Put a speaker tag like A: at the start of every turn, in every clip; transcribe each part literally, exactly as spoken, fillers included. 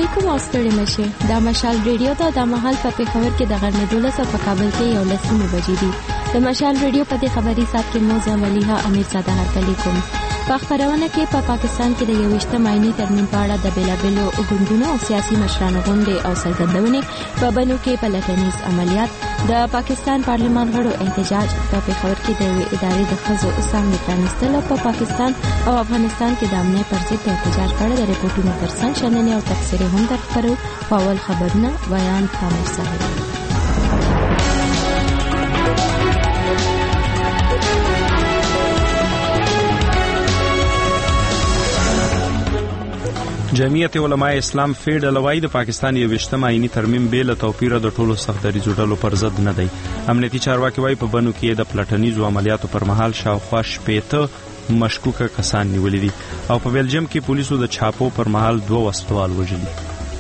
A: علیکم او ستړي مشه. دا مشال ریډیو ته د مهال په پیښور کې د غرمې دولس په کابل کې یو لسمه بجې دي. د مشال ریډیو په دې خبري سات کې موزه مليها امیر صادق هرکلی کوم. په خبرونه کې په پا پاکستان کې د یوشتم آئینی ترمیم په اړه د بیلابیلو ګوندونو او سیاسي مشرانو غونډې او سرګردونې په بنو کې پلټنیز عملیات، د پاکستان پارلمان غړو احتجاج، په پیښور کې د ادارې د ښځو څنګه پرانستل په پاکستان او افغانستان کې د امنیت پر ضد احتجاج کړي د ریپورتونو ترڅنګ شننې او تفسیرې هم درخبرو. په اول خبرونه بیان کامل صاحب.
B: جمعیت علماء اسلام فیډ لوی د پاکستان یوشتم آئینی ترمیم بیل توپیر د ټولو سخت دریځو ډلو پر ضد نه دی. امنیتي چارواکي وايي په بنو کې د پلټنیزو عملیاتو پر مهال شاوخوا شپېته مشکوکه کسان نیولې دي او په بلجیم کې پولیسو د چاپو پر مهال دوه وسلوال وژلي.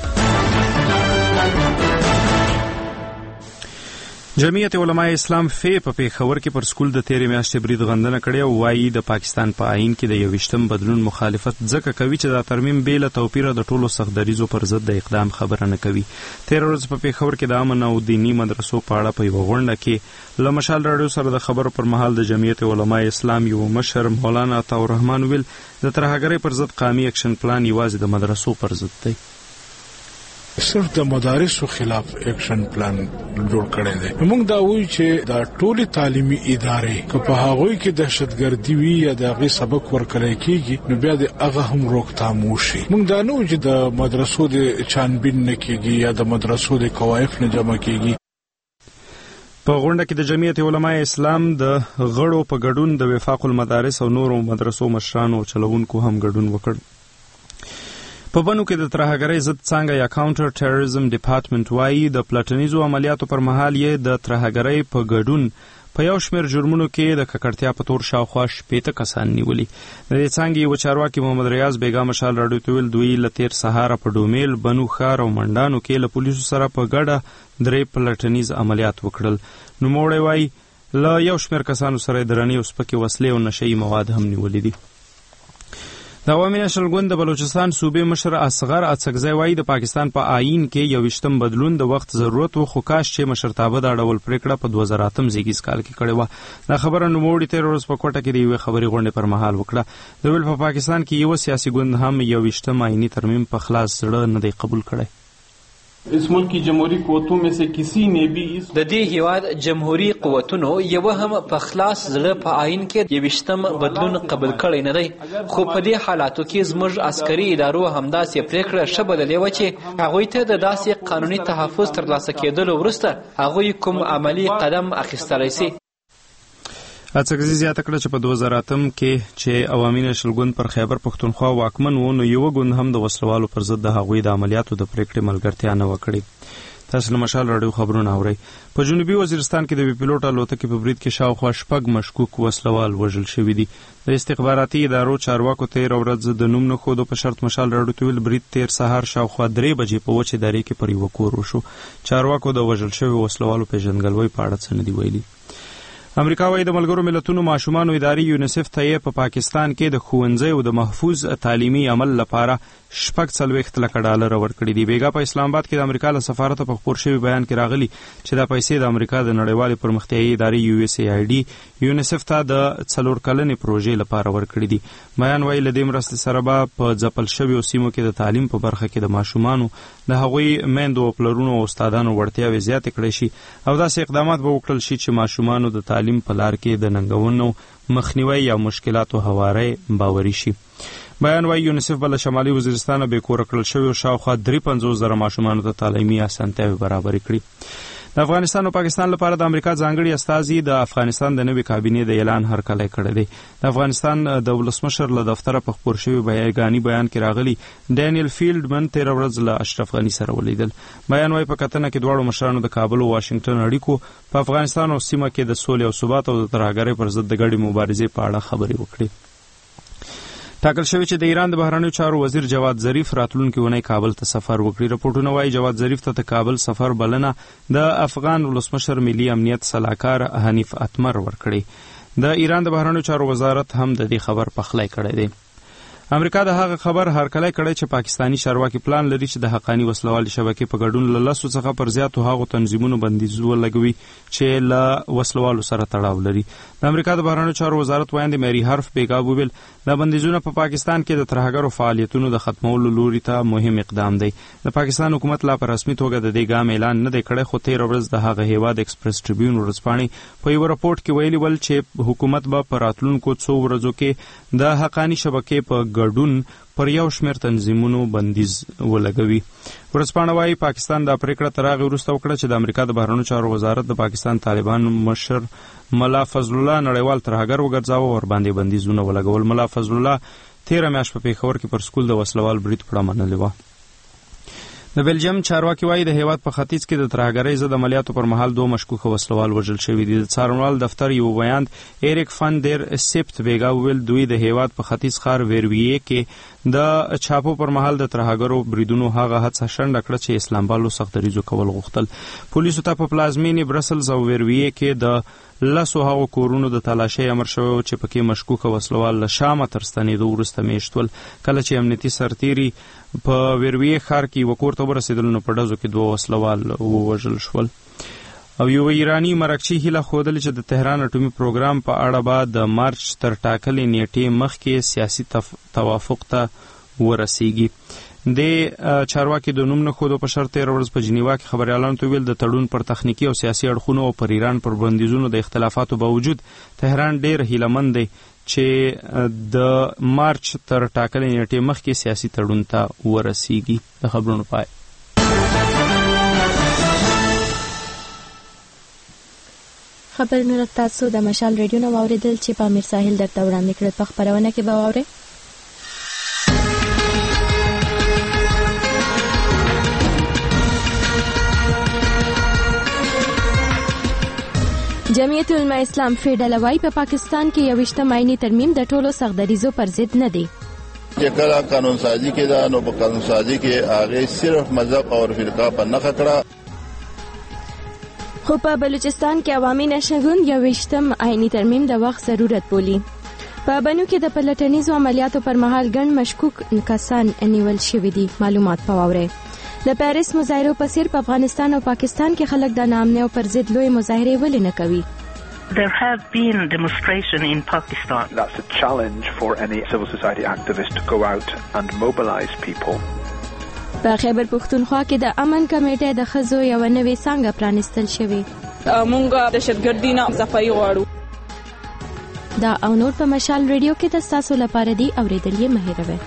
B: جمعیت علماء اسلام فی په پیښور کې پر سکول د تیرې میاشتې برید غندنه کړې او وايي د پاکستان په آئین کې د یوشتم بدلون مخالفت ځکه کوي چې دا ترمیم بیل توپیر د ټولو سخت دریځو پر ضد د اقدام خبره نه کوي. تیر ورځ په پیښور کې د امن او دینی مدرسو په اړه په یوه غونډه کې له مشال راډیو سره د خبرو پر مهال د جمعیت علماء اسلام یو مشر مولانا عطا الرحمن ویل د ترهګرۍ پر ضد قومي اکشن پلان یوازې د مدرسو پر ضد دی.
C: صرف د مدارسو خلاف اکشن پلان جوړ کړی دی. موږ دا وایو چې دا ټولي تعلیمي ادارې که په هغوی کې دهشتګردي وي یا د هغې سبق ورکړی کېږي نو بیا د هغه هم روکتام وشي. موږ دا نه وایو چې د مدرسو د چانبین نه کېږي یا د مدرسو د کوایف نه جمع کېږي.
B: په غونډه کې د جمعیت علماء اسلام د غړو په ګډون د وفاق المدارس او نورو مدرسو مشرانو او چلوونکو هم ګډون وکړ. په بنو کې د ترهګرۍ ضد څانګه یا کاونټر ټیرریزم ډپارټمنټ وايي د پلټنیزو عملیاتو پر مهال یې د ترهګرۍ په ګډون په یو شمېر جرمونو کې د ککړتیا په تور شاوخوا شپېته کسان نیولي. د دې څانګې یو چارواکي محمد ریاض بیګا مشال راډیو ته ویل دوی له تیر سهاره په ډومیل، بنو ښار او منډانو کې له پولیسو سره په ګډه درې پلټنیز عملیات وکړل. نوموړی وايي له یو شمېر کسانو سره درنې او سپکې وسلې او نشهیي مواد هم نیولي دي. د عوامي نشل ګوند د بلوچستان صوبې مشر اصغر اڅکزی وايي د پاکستان په آئین کې یوشتم بدلون د وخت ضرورت و، خو کاش چې مشرتابه دا ډول پریکړه په دوه زره اتم زیږیز کال کې کړې وه. دا خبره نوموړي تیر ورځ په کوټه کې د یوې خبري غونډې پر مهال وکړه. د ویل په پاکستان کې یو سیاسي ګوند هم یوشتم آئینی ترمیم په خلاص زړه نه دی قبول کړی.
D: اس ملک کی جمهوری قوتوں میں سے کسی نے بھی اس
E: د دې هیواد جمهوری قوتونو یو هم په خلاص زړه په آئین کې یوشتم بدلون قبول کړی نه دی، خو په دې حالاتو کې زموږ عسکري ادارو همداسې پریکړه ښه بدلې وه چې هغوی ته د داسې قانوني تحفظ ترلاسه کېدلو وروسته هغوی کوم عملي قدم اخیستلی سي.
B: اڅکزي زیاته کړه چې په دوه زره اتم کې چې عوامي نشل ګوند پر خیبر پښتونخوا واکمن و نو یو ګوند هم د وسلوالو پر ضد د هغوی د عملیاتو د پریکړې ملګرتیا نه وکړي. تاسو له مشال راډیو خبرونه اورئ. په جنوبي وزیرستان کې د بي پیلوټ الوتکې په برید کې شاوخوا شپږ مشکوک وسلوال وژل شوي دي. د استخباراتي ادارو چارواکو تېره ورځ د نوم نه ښودو په شرط مشال راډیو ته ویل برید تېر سهار شاوخوا درې بجې په وچې درې کې پر یوه کور وشو. چارواکو د وژل شویو وسلوالو پیژندګلوۍ په اړه څه نه دي ویلي. امریکا وايي د ملګرو ملتونو ماشومانو ادارې یونیسف ته یې په پاکستان کې د ښوونځیو د محفوظ تعلیمي عمل لپاره شپږ څلوېښت لکه ډالر ورکړي دي. بیګا په اسلام آباد کې د امریکا له سفارته په خپور شوي بیان کې راغلي چې دا پیسې د امریکا د نړیوالې پرمختیایي ادارې یو اس ای آی ډي یونیسف ته د څلور کلنې پروژې لپاره ورکړي دي. بیان وايي له دې مرستې سره به په ځپل شویو سیمو کې د تعلیم په برخه کې د ماشومانو د هغوی میندو او پلرونو او استادانو وړتیاوې زیاتې کړی شي او داسې اقدامات به وکړل شي چې ماشومانو د تعلیم په لار کې د ننګونو مخنیوي یا مشکلاتو هواری باوري شي. بیان وايي یونیسف به له شمالي وزیرستان بې کوره کړل شویو شاوخوا درې پنځوس زره ماشومانو ته تعلیمي اسانتیاوې برابرې کړي. د افغانستان او پاکستان لپاره د امریکا ځانګړي استازي د افغانستان د نوې کابینې د اعلان هرکلی کړی دی. د افغانستان د ولسمشر له دفتره په خپور شوي بیانګاني بیان کې راغلي ډینیل فیلډمن تېره ورځ له اشرف غني سره ولیدل. بیان وايي په کتنه کې دواړو مشرانو د کابل او واشنګټن اړیکو، په افغانستان او سیمه کې د سولې او ثبات او د ترهګرۍ پر ضد د ګډې مبارزې په اړه خبرې وکړي. ټاکل شوی چې د ایران د بهرنیو چارو وزیر جواد ظریف راتلونکي اونۍ کابل ته سفر وکړي. رپورټونه وايي جواد ظریف ته د کابل سفر بلنه د افغان ولسمشر ملي امنیت سلاکار حنیف اتمر ورکړي. د ایران د بهرنیو چارو وزارت هم د دې خبر پخلی کړی دی. امریکا د هغه خبر هرکلی کړی چې پاکستانی چارواکي پلان لري چې د حقانی وسلوال شبکې په ګډون له لسو څخه پر زیاتو هغو تنظیمونو بندیز ولګوي چې له وسلوالو سره تړاو لري. د امریکا د بهرنیو چارو وزارت وایند مری هارف بیګا وویل د بندیزونو په پاکستان کې د ترهګرو فعالیتونو د ختمولو لوري ته مهم اقدام دی. د پاکستان حکومت لا په رسمي توګه د دې ګام اعلان نه دی کړی، خو تېره ورځ د هغه هیواد ایکسپریس ټریبیون ورځپاڼې په یو راپورټ کې ویلي ول چې حکومت به په راتلونکو څو ورځو کې د حقانی شبکې په ګډون پر یو شمېر تنظیمونو بندیز ولګوي. ورځپاڼه وايي پاکستان دا پریکړه تر هغې وروسته وکړه چې د امریکا د بهرنیو چارو وزارت د پاکستان طالبان مشر ملا فضل الله نړیوال ترهګر وګرځاوه او ورباندې بندیزونه ولګول. ملا فضل الله تېره میاشت په پېښور کې پر سکول د وسلوال برید پړه منلې وه. د بلجیم چارواکي وایي د هیواد په ختیځ کې د ترهګرۍ ضد عملیاتو پر مهال دوه مشکوکه وسلوال وژل شوي دي. د څارنوال دفتر یو بیان ایریک فان دیر سیپت بیګا وویل دوی د هیواد په ختیځ ښار ویرویې کې د چاپو پر مهال د ترهګرو بریدونو هغه هڅه شنډه کړه چې اسلام بالو سختدریځو کول غوښتل. پولیسو ته په پلازمینې برسلز او ویرویې کې د لسو هغو کورونو د تلاشۍ امر شوی و چې پکې مشکوکه وسلوال له شامه تر ستنېدو وروسته میشت ول. کله چې امنیتي سرتیري په ویرویې ښار کې یوه کور ته ورسېدل نو په ډزو کې دوه وسلوال ووژل شول. او یو ایرانی مرکچي هیله ښودلې چې د تهران اټومي پروګرام په اړه به د مارچ تر ټاکلې نیټې مخکې سیاسي توافق ته ورسیږي. د چارواکي د نوم نه ښودو په شرط تېره ورځ په جنیوا کې خبریالانو ته ویل د تړون پر تخنیکي او سیاسي اړخونو او پر ایران پر بندیزونو د اختلافاتو باوجود تهران ډېر هیلهمند دی چې د مارچ تر ټاکلې نیټې مخکې سیاسي تړون ته ورسیږي. د خبرونو پای.
A: خبرونه تاسو د مشال ریډیو نه واوریدل چې په امیر ساحل درته وړاندې کړل. په خبرونه کې به واورئ جمعیت علماء اسلام فیډل وايي په پاکستان کې یوویشتم آئینی ترمیم د ټولو سختدریزو پر ضد نه دی.
F: چې کله قانون سازی کې دا نو په قانون سازی کې هغه صرف مذهب او فرقه په نه کړه،
A: خو په بلوچستان کې عوامي نشګون یوویشتم آئینی ترمیم د وخت ضرورت بولي. په بنو کې د پلټنیزو عملیاتو پر مهال ګڼ مشکوک کسان نیول شوي دي. معلومات پواورئ. د پیرس مظاهرو په څیر په افغانستان او پاکستان کې خلک د ناامنۍ او پر ضد لوی مظاهرې ولې نه کوي؟
G: There have been demonstrations in Pakistan.
H: That's a challenge for any civil society activist to go out and mobilize people.
A: په خیبر پختونخوا کې د امن کمیټې د ښځو یوه نوې څانګه پرانیستل شوې.
I: موږ دهشتګردي نه صفایي غواړو.
A: دا او نور په مشال ریډیو کې د ستاسو لپاره دی، اورېدل یې مه هېروئ.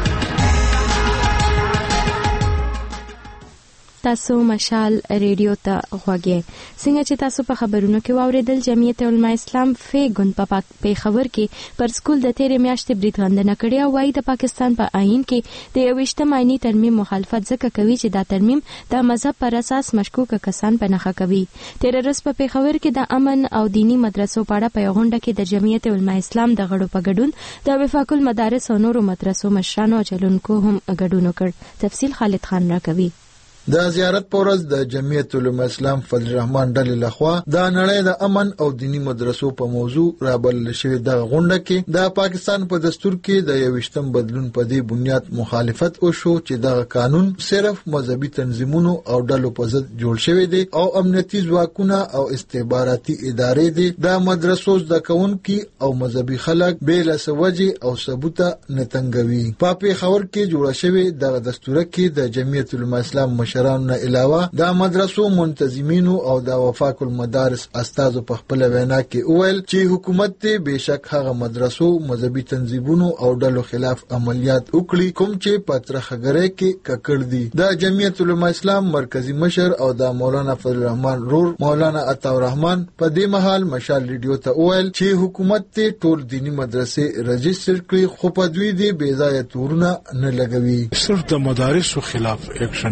A: تاسو مشال ریډیو ته غوږی. څنګه چې تاسو په خبرونو کې واوریدل، جمعیت علماء اسلام فی ګوند په پېښور کې پر سکول د تیرې میاشتې برید غندنه کړې او وایي د پاکستان په آئین کې د یوویشتم آئیني ترمیم مخالفت ځکه کوي چې دا ترمیم د مذهب پر اساس مشکوکه کسان په نښه کوي. تیره ورځ په پېښور کې د امن او دینی مدرسو په اړه په یوه غونډه کې د جمعیت علماء اسلام د غړو په ګډون د وفاق المدارس او نورو مدرسو مشرانو او چلونکو هم ګډون وکړ. تفصیل خالد خان راکوي.
J: د زیارت پورز د جمعیت علماء اسلام فضل الرحمن ډلې لخوا د نړۍ د امن او دینی مدرسو په موضوع رابلل شوې د غونډه کې د پاکستان په دستور کې د یوویشتم بدلون په دې بنیاد مخالفت وشو چې د قانون صرف مذهبي تنظیمونو او ډلو په ضد جوړ شوی دی او امنیتي ځواکونه او استخباراتي ادارې دي د مدرسو زده کوونکي او مذهبي خلک بې له سوجې او ثبوته نه تنګوي. په پېښور کې جوړه شوې د دستور کې د جمعیت علماء اسلام مشرانو نه علاوه د مدرسو منتظمینو او د وفاق المدارس استادو په خپل وینا کې وویل چې حکومت ته بهشک هغه مدرسو مذهبي تنظیمونو او ډلو خلاف عملیات وکړي کوم چې په ترخګرۍ کې ککړ دي. د جمعیت علماء اسلام مرکزی مشر او د مولانا فضل الرحمن رور مولانا عطا الرحمن په دې مهال مشال ریډیو ته وویل چې حکومت ته ټول دینی مدرسې رجستر کړي خو په دوی دې بې ځایه تورونه نه لګوي.
C: صرف د مدارسو خلاف اکشن پلان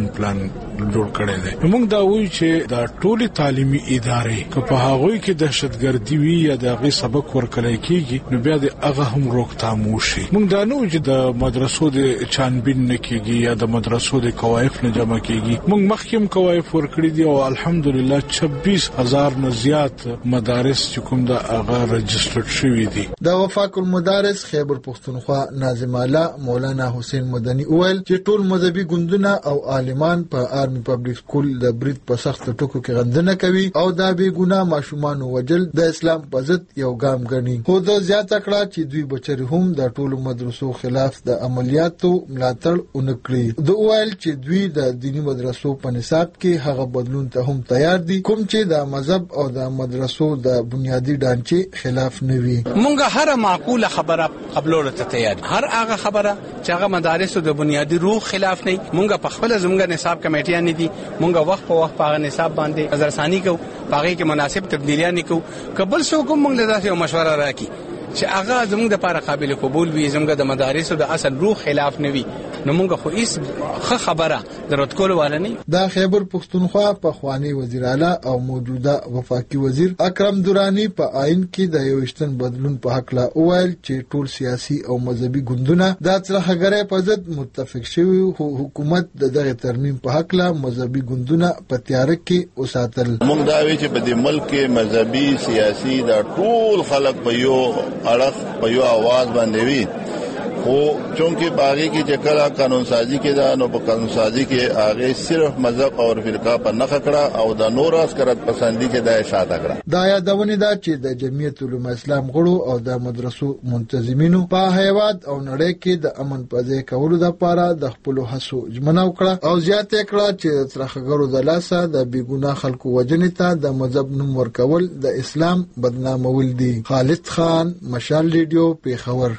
C: جوړ کړی دی. موږ دا وایو چې دا ټولي تعلیمي ادارې که په هغه کې دهشتګردي وي یا د هغه سبق ورکړای کیږي نو بیا د هغه هم روکتام وشي. موږ دا نه چې د مدرسو د چانبین نه کیږي یا د مدرسو د قواعد نه جمع کیږي. موږ مخکیم قواعد ورکړي دي او الحمدلله چھبیس هزار نه زیات مدارس چې کوم دا هغه رجسټرډ شوی دي.
J: د وفاق المدارس خیبر پختونخوا ناظم الله مولانا حسین مدني وویل چې ټول مذهبي ګوندونه او عالمان په آرمي پبلک سکول د برید په سخت ټکو کې غندنه کوي او دا بې ګناه ماشومان وجل د اسلام په ضد یو ګام ګڼي. خو د زیاته کړه چې دوی بچری هم د ټولو مدرسو خلاف د عملیاتو ملاتړ ونکړي. د وویل چې دوی د دینی مدرسو په نصاب کې هغه بدلون ته هم تیار دي کوم چې د مذهب او د مدرسو د بنیادی ډانچې خلاف نه وي.
K: مونږ هر معقوله خبره قبلولو ته تیار دي. هر هغه خبره چې هغه مدارسو د بنیادی روح خلاف نه. مونږ په خپل زموږ نصاب کمیټیان دي. مونږ وخت په وخت په نصاب باندې نظرثانی کوو، هغه کې مناسب تبدیلیاں کوو. قبل سو کوم مونږ له تاسو مشوره راکې چې هغه زموږ د لپاره قابل قبول وي، زموږ د مدارسو د اصل روح خلاف نه وي، نو مونږ خو هیڅ ښه خبره درت کول ولا نه.
J: دا خیبر پختونخوا په خوانی وزیر اعلی او موجوده وفاقي وزیر اکرم دورانی په آئین کې د یوشتن بدلون په حق لا وویل چې ټول سیاسي او مذهبي ګوندونه د ترهګرۍ په ضد متفق شوي، خو حکومت د دغه ترمیم په حق لا مذهبي ګوندونه په تیار کې اوساتل.
F: مونږ دا وی چې په دې ملک کې مذهبي سیاسي دا ټول خلک په یو اړخ په یو आवाज باندې وي، خو چونکه باغی کی چې کله قانون سازی کې دا نو په قانون سازی کې هغه صرف مذهب او فرقه په نخ کړه او د نور اسکرت پسندي کې د اشاعت کړه.
J: دا یادونه ده چې د جمعیت العلماء اسلام غړو او د مدرسو منتظمینو په هیواد او نړۍ کې د امن پځې کولو لپاره د خپل هڅو ژمنه وکړه او زیاته کړه چې ترخګرو د لاسه د بیګونه خلکو وجنې ته د مذهب نوم ورکول د اسلام بدنامول دي. خالد خان، مشال ریډیو، پیښور.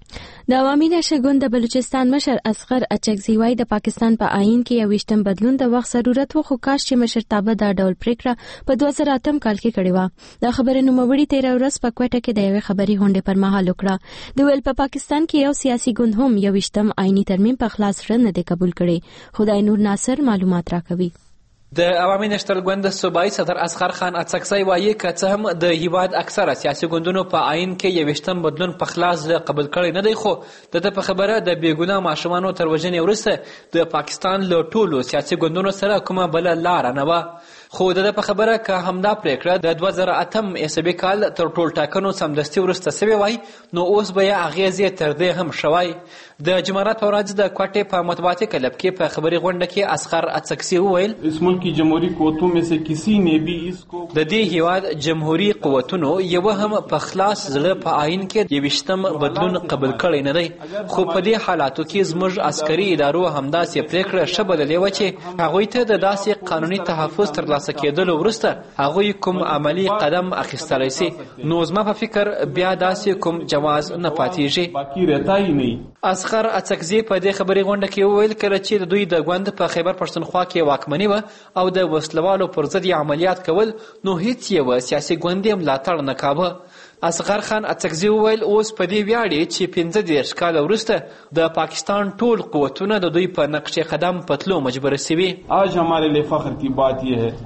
A: د عوامي نشه ګوند د بلوچستان مشر اصغر اچکزي وايي د پاکستان په آئین کې یو ویشتم بدلون د وخت ضرورت و، خو کاش چې مشرتابه دا ډول پریکړه په دوه زره اتم کال کې کړې وه. دا خبره نوموړي تیره ورځ په کوټه کې د یوې خبري غونډې پر مهال وکړه. د ویل په پاکستان کې یو سیاسي ګوند هم یو ویشتم آئینی ترمیم په خلاص رن نه دی قبول کړي. خدای نور ناصر معلومات راکوي.
E: د عوامي نشتل ګوند صوبایي صدر اصغر خان اڅکزی وایي که څه هم د هیواد اکثره سیاسي ګوندونو په آئین کې یویشتم بدلون په خلاص قبول کړی نه دی، خو د ده په خبره د بېګناه ماشومانو تر وژنې وروسته د پاکستان له ټولو سیاسي ګوندونو سره کومه بله لاره نه وه. خو د ده په خبره که همدا پریکړه د دوه زره اتم عیسوي کال تر ټول ټاکنو سمدستي وروسته سوې وای نو اوس به یې اغېز یې تر دې هم شوی. د جمعرات په ورځ د کوټې په مطبوعاتي کلب کې په خبري غونډه کې اصغر اڅکزي وویل
D: اس ملک کی جمهوری قوتوں میں سے کسی نے بھی اس کو
E: د دې هیواد جمهوری قوتونو یو هم په خلاص زړه په آئین کې یوشتم بدلون قبول کړی نه دی، خو په دې حالاتو کې زموږ عسکري ادارو همداسې پریکړه ښه بللې وه چې هغوی ته د داسې قانوني تحفظ ترلاسه کېدلو وروسته هغوی کوم عملی قدم اخیستلی سي، نو زما په فکر بیا داسې کوم جواز نه پاتېږي.
D: باقی رہتا ہی نہیں.
E: اصغر اڅکزي په دې خبري غونډه کې وویل کله چې د دوی د ګوند په خیبر پښتونخوا کې واکمني وه او د وسلوالو پر ضد عملیات کول نو هیڅ یو سیاسي ګوند یې ملاتړ نه کاوه. اصغر خان اڅکزي وویل اوس په دې ویاړي چې پنځه دېرش کاله وروسته د پاکستان ټول قوتونه د دوی په نقش قدم په تلو مجبوره سوي.
D: آج ہمارے لیے فخر کی بات یہ ہے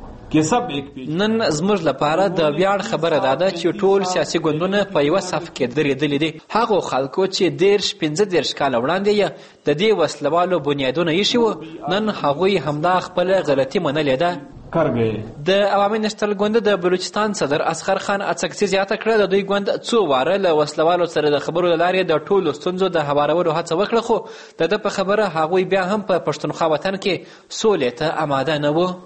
E: نن زموږ لپاره د ویاړ خبره دا ده چې ټول سیاسي ګوندونه په یوه صف کې درېدلي دي. هغو خلکو چې دېرش پنځه دېرش کاله وړاندې یې د دې وسلوالو بنیادونه ایښي وو، نن هغوی همدا خپله غلطي منلې ده. د عوامي نشتل ګوند د بلوچستان صدر اصغر خان اڅکزي زیاته کړه د دوی ګوند څو واره له وسلوالو سره د خبرو له لارې د ټولو ستونزو د هوارولو هڅه وکړه، خو د ده په خبره هغوی بیا هم په پښتونخوا وطن کې سولې ته آماده نه وو.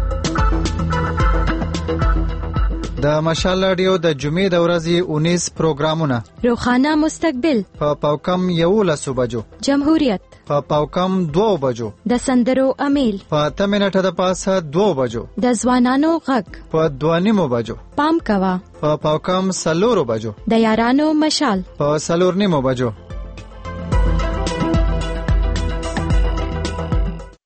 L: د مشال رادیو د جمعې د ورځې اونیس پروګرامونه:
A: روخانه مستقبل
L: په پاوکم یولس بجو،
A: جمهوریت
L: په پاوکم دو بجو،
A: د سندرو امیل
L: په اته منټه د پاسه دو بجو،
A: د ځوانانو غږ
L: په دوه نیمو بجو،
A: پام کوا
L: په پاوکم سلورو بجو،
A: د یارانو مشال
L: په سلور نیمو بجو.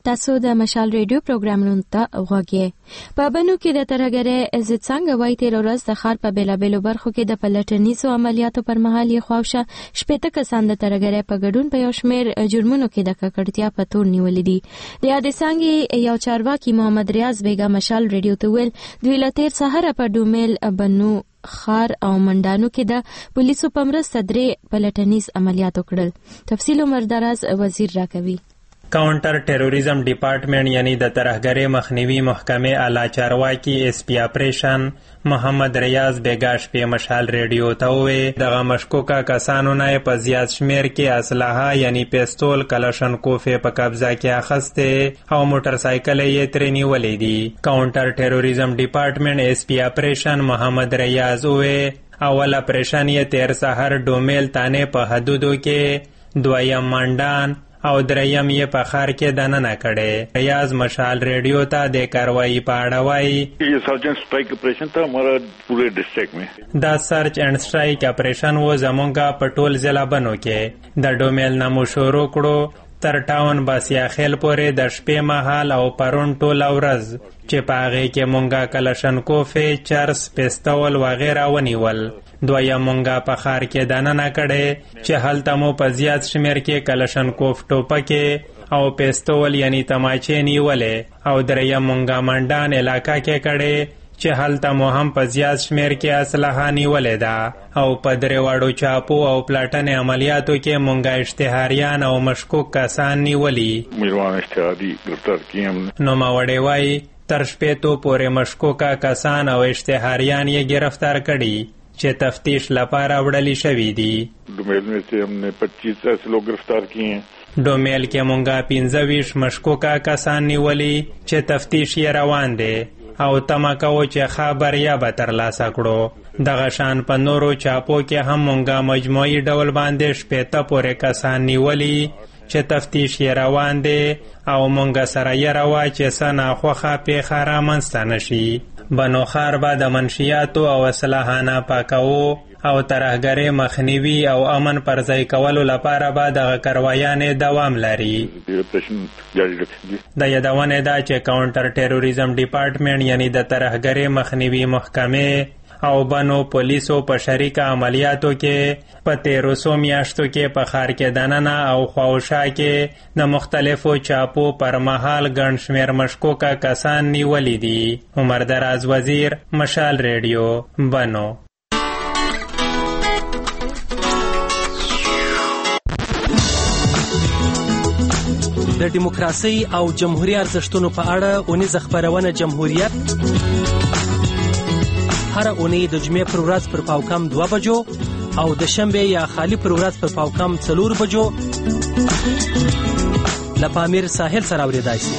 A: تاسو د مشال ریډیو پروګرامونو ته غوږی. په بنو کې د ترهګرۍ عزت څنګه وایي تیر ورځ د ښار په بیلابیلو برخو کې د پلټنیزو عملیاتو پر مهال یې خواوشه شپېته کسان د ترهګرۍ په ګډون په یو شمېر جرمونو کې د ککړتیا په تور نیولي دي. د یادې څانګې یو چارواکي محمد ریاض بیګا مشال ریډیو ته ویل دوی له تیر سهاره په ډومیل بنو خار او منډانو کې د پولیسو په مرسته درې پلټنیز عملیات وکړل. تفصیل عمر دراز وزیر راکوي.
M: کاونټر ټیرریزم ډپارټمنټ یعنی د ترهګرۍ مخنیوي محکمې اعلی چارواکي اس پی اپریشن محمد ریاض بیګاش په مشال ریډیو ته وې دغه مشکوکه کسانو نه په زیات شمیر کې اسلحه یعنی پیستول کلاشنکوف په قبضه کې اخسته او موټر سایکل یې ترې نیولې دي. کاونټر ټیرریزم ډپارټمنټ اس پی اپریشن محمد ریاض وې اول اپریشن یې تیر سحر ډومیل تانه په حدودو کې دویم منډان او دریم یې په خار کې دننه کړي. ریاض مشال ریډیو ته د کاروایی په اړه وایي
N: یہ سرچ اینڈ سٹرائک اپریشن تھا ہمارا پورے ڈسٹرکٹ میں.
M: دا سرچ اینڈ سٹرائک اپریشن و زمونږه په ټول ضلع بنو کې د ډومیل نه مو شروع کړو تر ټاون باسیا خیل پورې د شپې مهال او پرون ټول ورځ چې په هغې کې مونږه کلاشنکوف چرس پیستول وغیره ونیول. دویم مونږه په ښار کې دننه کړی چې هلته مو په زیات شمیر کې کلاشنکوف ټوپکې او پیستول یعنی تماچې نیولې او دریم مونږه منډان علاقه کې کړی چې هلته مو هم په زیات شمیر کې اسلحه نیولې ده او په درې واړو چاپو او پلاټنې عملیاتو کې مونږه اشتهاریان او مشکوک کسان نیولي.
N: میروان اشتهاري ګرفتار کړي.
M: نوموړی وایي تر شپېتو پورې مشکوکه کسان او اشتهاریان یې گرفتار کړي چې تفتیش لپاره وړلې شوي دي.
N: ډومیل میں سے ہم نے پچیس ایسے لوگ گرفتار کیے ہیں.
M: ډومیل کې مونږه پنځه ویشت مشکوکه کسان نیولي چې تفتیش یې روان دی او تمه کوو چې ښه بریا به ترلاسه کړو. دغه شان په نورو چاپو کې هم مونږه مجموعي ډول باندې شپېته پورې کسان نیولي چې تفتیش یې روان دی او مونږه سره یې روا چې څه ناخوښه پیښه رامنځته نه شي. بنو خار به د منشیاتو او اسلحه ناپاکوو او ترهګرۍ مخنیوي او امن پر ځای کولو لپاره به دغه کاروایانې دوام لري. د یادونې ده چې کاونټر ټیرریزم ډپارټمنټ یعنی د ترهګرۍ مخنیوي محکمې او بنو پولیسو په شریکه عملیاتو کې په تیرو څو میاشتو کې په ښار کې دننه او خواوشا کې د مختلفو چاپو پر مهال ګڼ شمېر مشکوکه کسان نیولي دي. عمر دراز وزیر مشال ریډیو بنو.
O: د دیموکراسۍ او جمهوریت ارزښتونو په اړه اونیزه خپرونه جمهوریت هر اونۍ د جمعې پر ورځ پر پاوکم دوه بجو او د شنبې یا خالی پر ورځ پر پاوکم څلور بجو له پامیر ساحل سره اورېدای شي.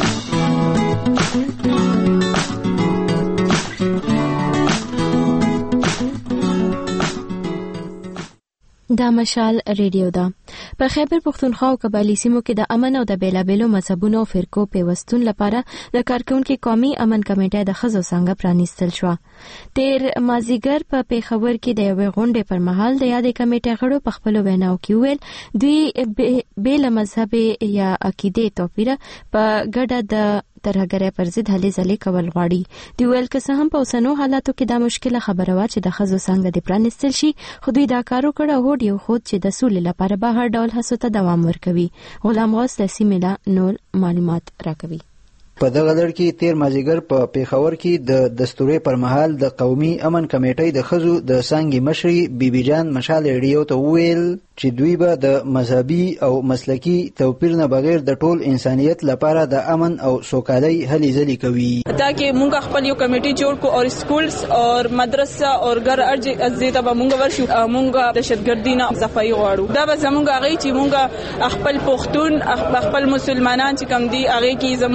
A: دا مشال ریډیو ده. په خیبر پښتونخوا او قبایلی سیمو کې د امن او د بیلابیلو مذهبونو او فرقو پیوستون لپاره د کارکونکو قومي امن کمیټه د ښځو څنګه پرانیستل شو. تیر مازیګر په پیښور کې د یوې غونډې پر مهال د یادې کمیټې غړو په خپلو ویناو کې ویل دوی بې له مذهب یا عقیدې توپیره په ګډه د ترهګرۍ پر ضد هلې ځلې کول غواړي. دوی ویل که څه هم په اوسنو حالاتو کې دا مشکله خبره وه چې د ښځو څنګه دې پرانیستل شي خو دوی دا کار وکړ او هوډ یې وښود چې د سولې لپاره به هر ډول هڅو ته دوام ورکوي. غلام غوث له سیمې نه نور معلومات راکوي.
P: په دغه لړ کې تیر مازیګر په پیښور کې د دستورې پر مهال د قومي امن کمیټې د ښځو د څانګې مشري بیبي جان مشال ریډیو ته وویل چې دوی به د مذهبي او مسلکي توپیر نه بغیر د ټول انسانیت لپاره د امن او سوکالۍ هلې ځلې کوي.
I: تاکہ مونږ خپل یو کمیټي جوړ کو او سکولز او مدرسه او ګر ارج ازیته به مونږ ورشو مونږ دهشتګردي نه صفایي غواړو. دا به زمونږ هغه چې مونږ خپل پښتون خپل مسلمانان چې کم دي هغه کې زمونږ مسلمان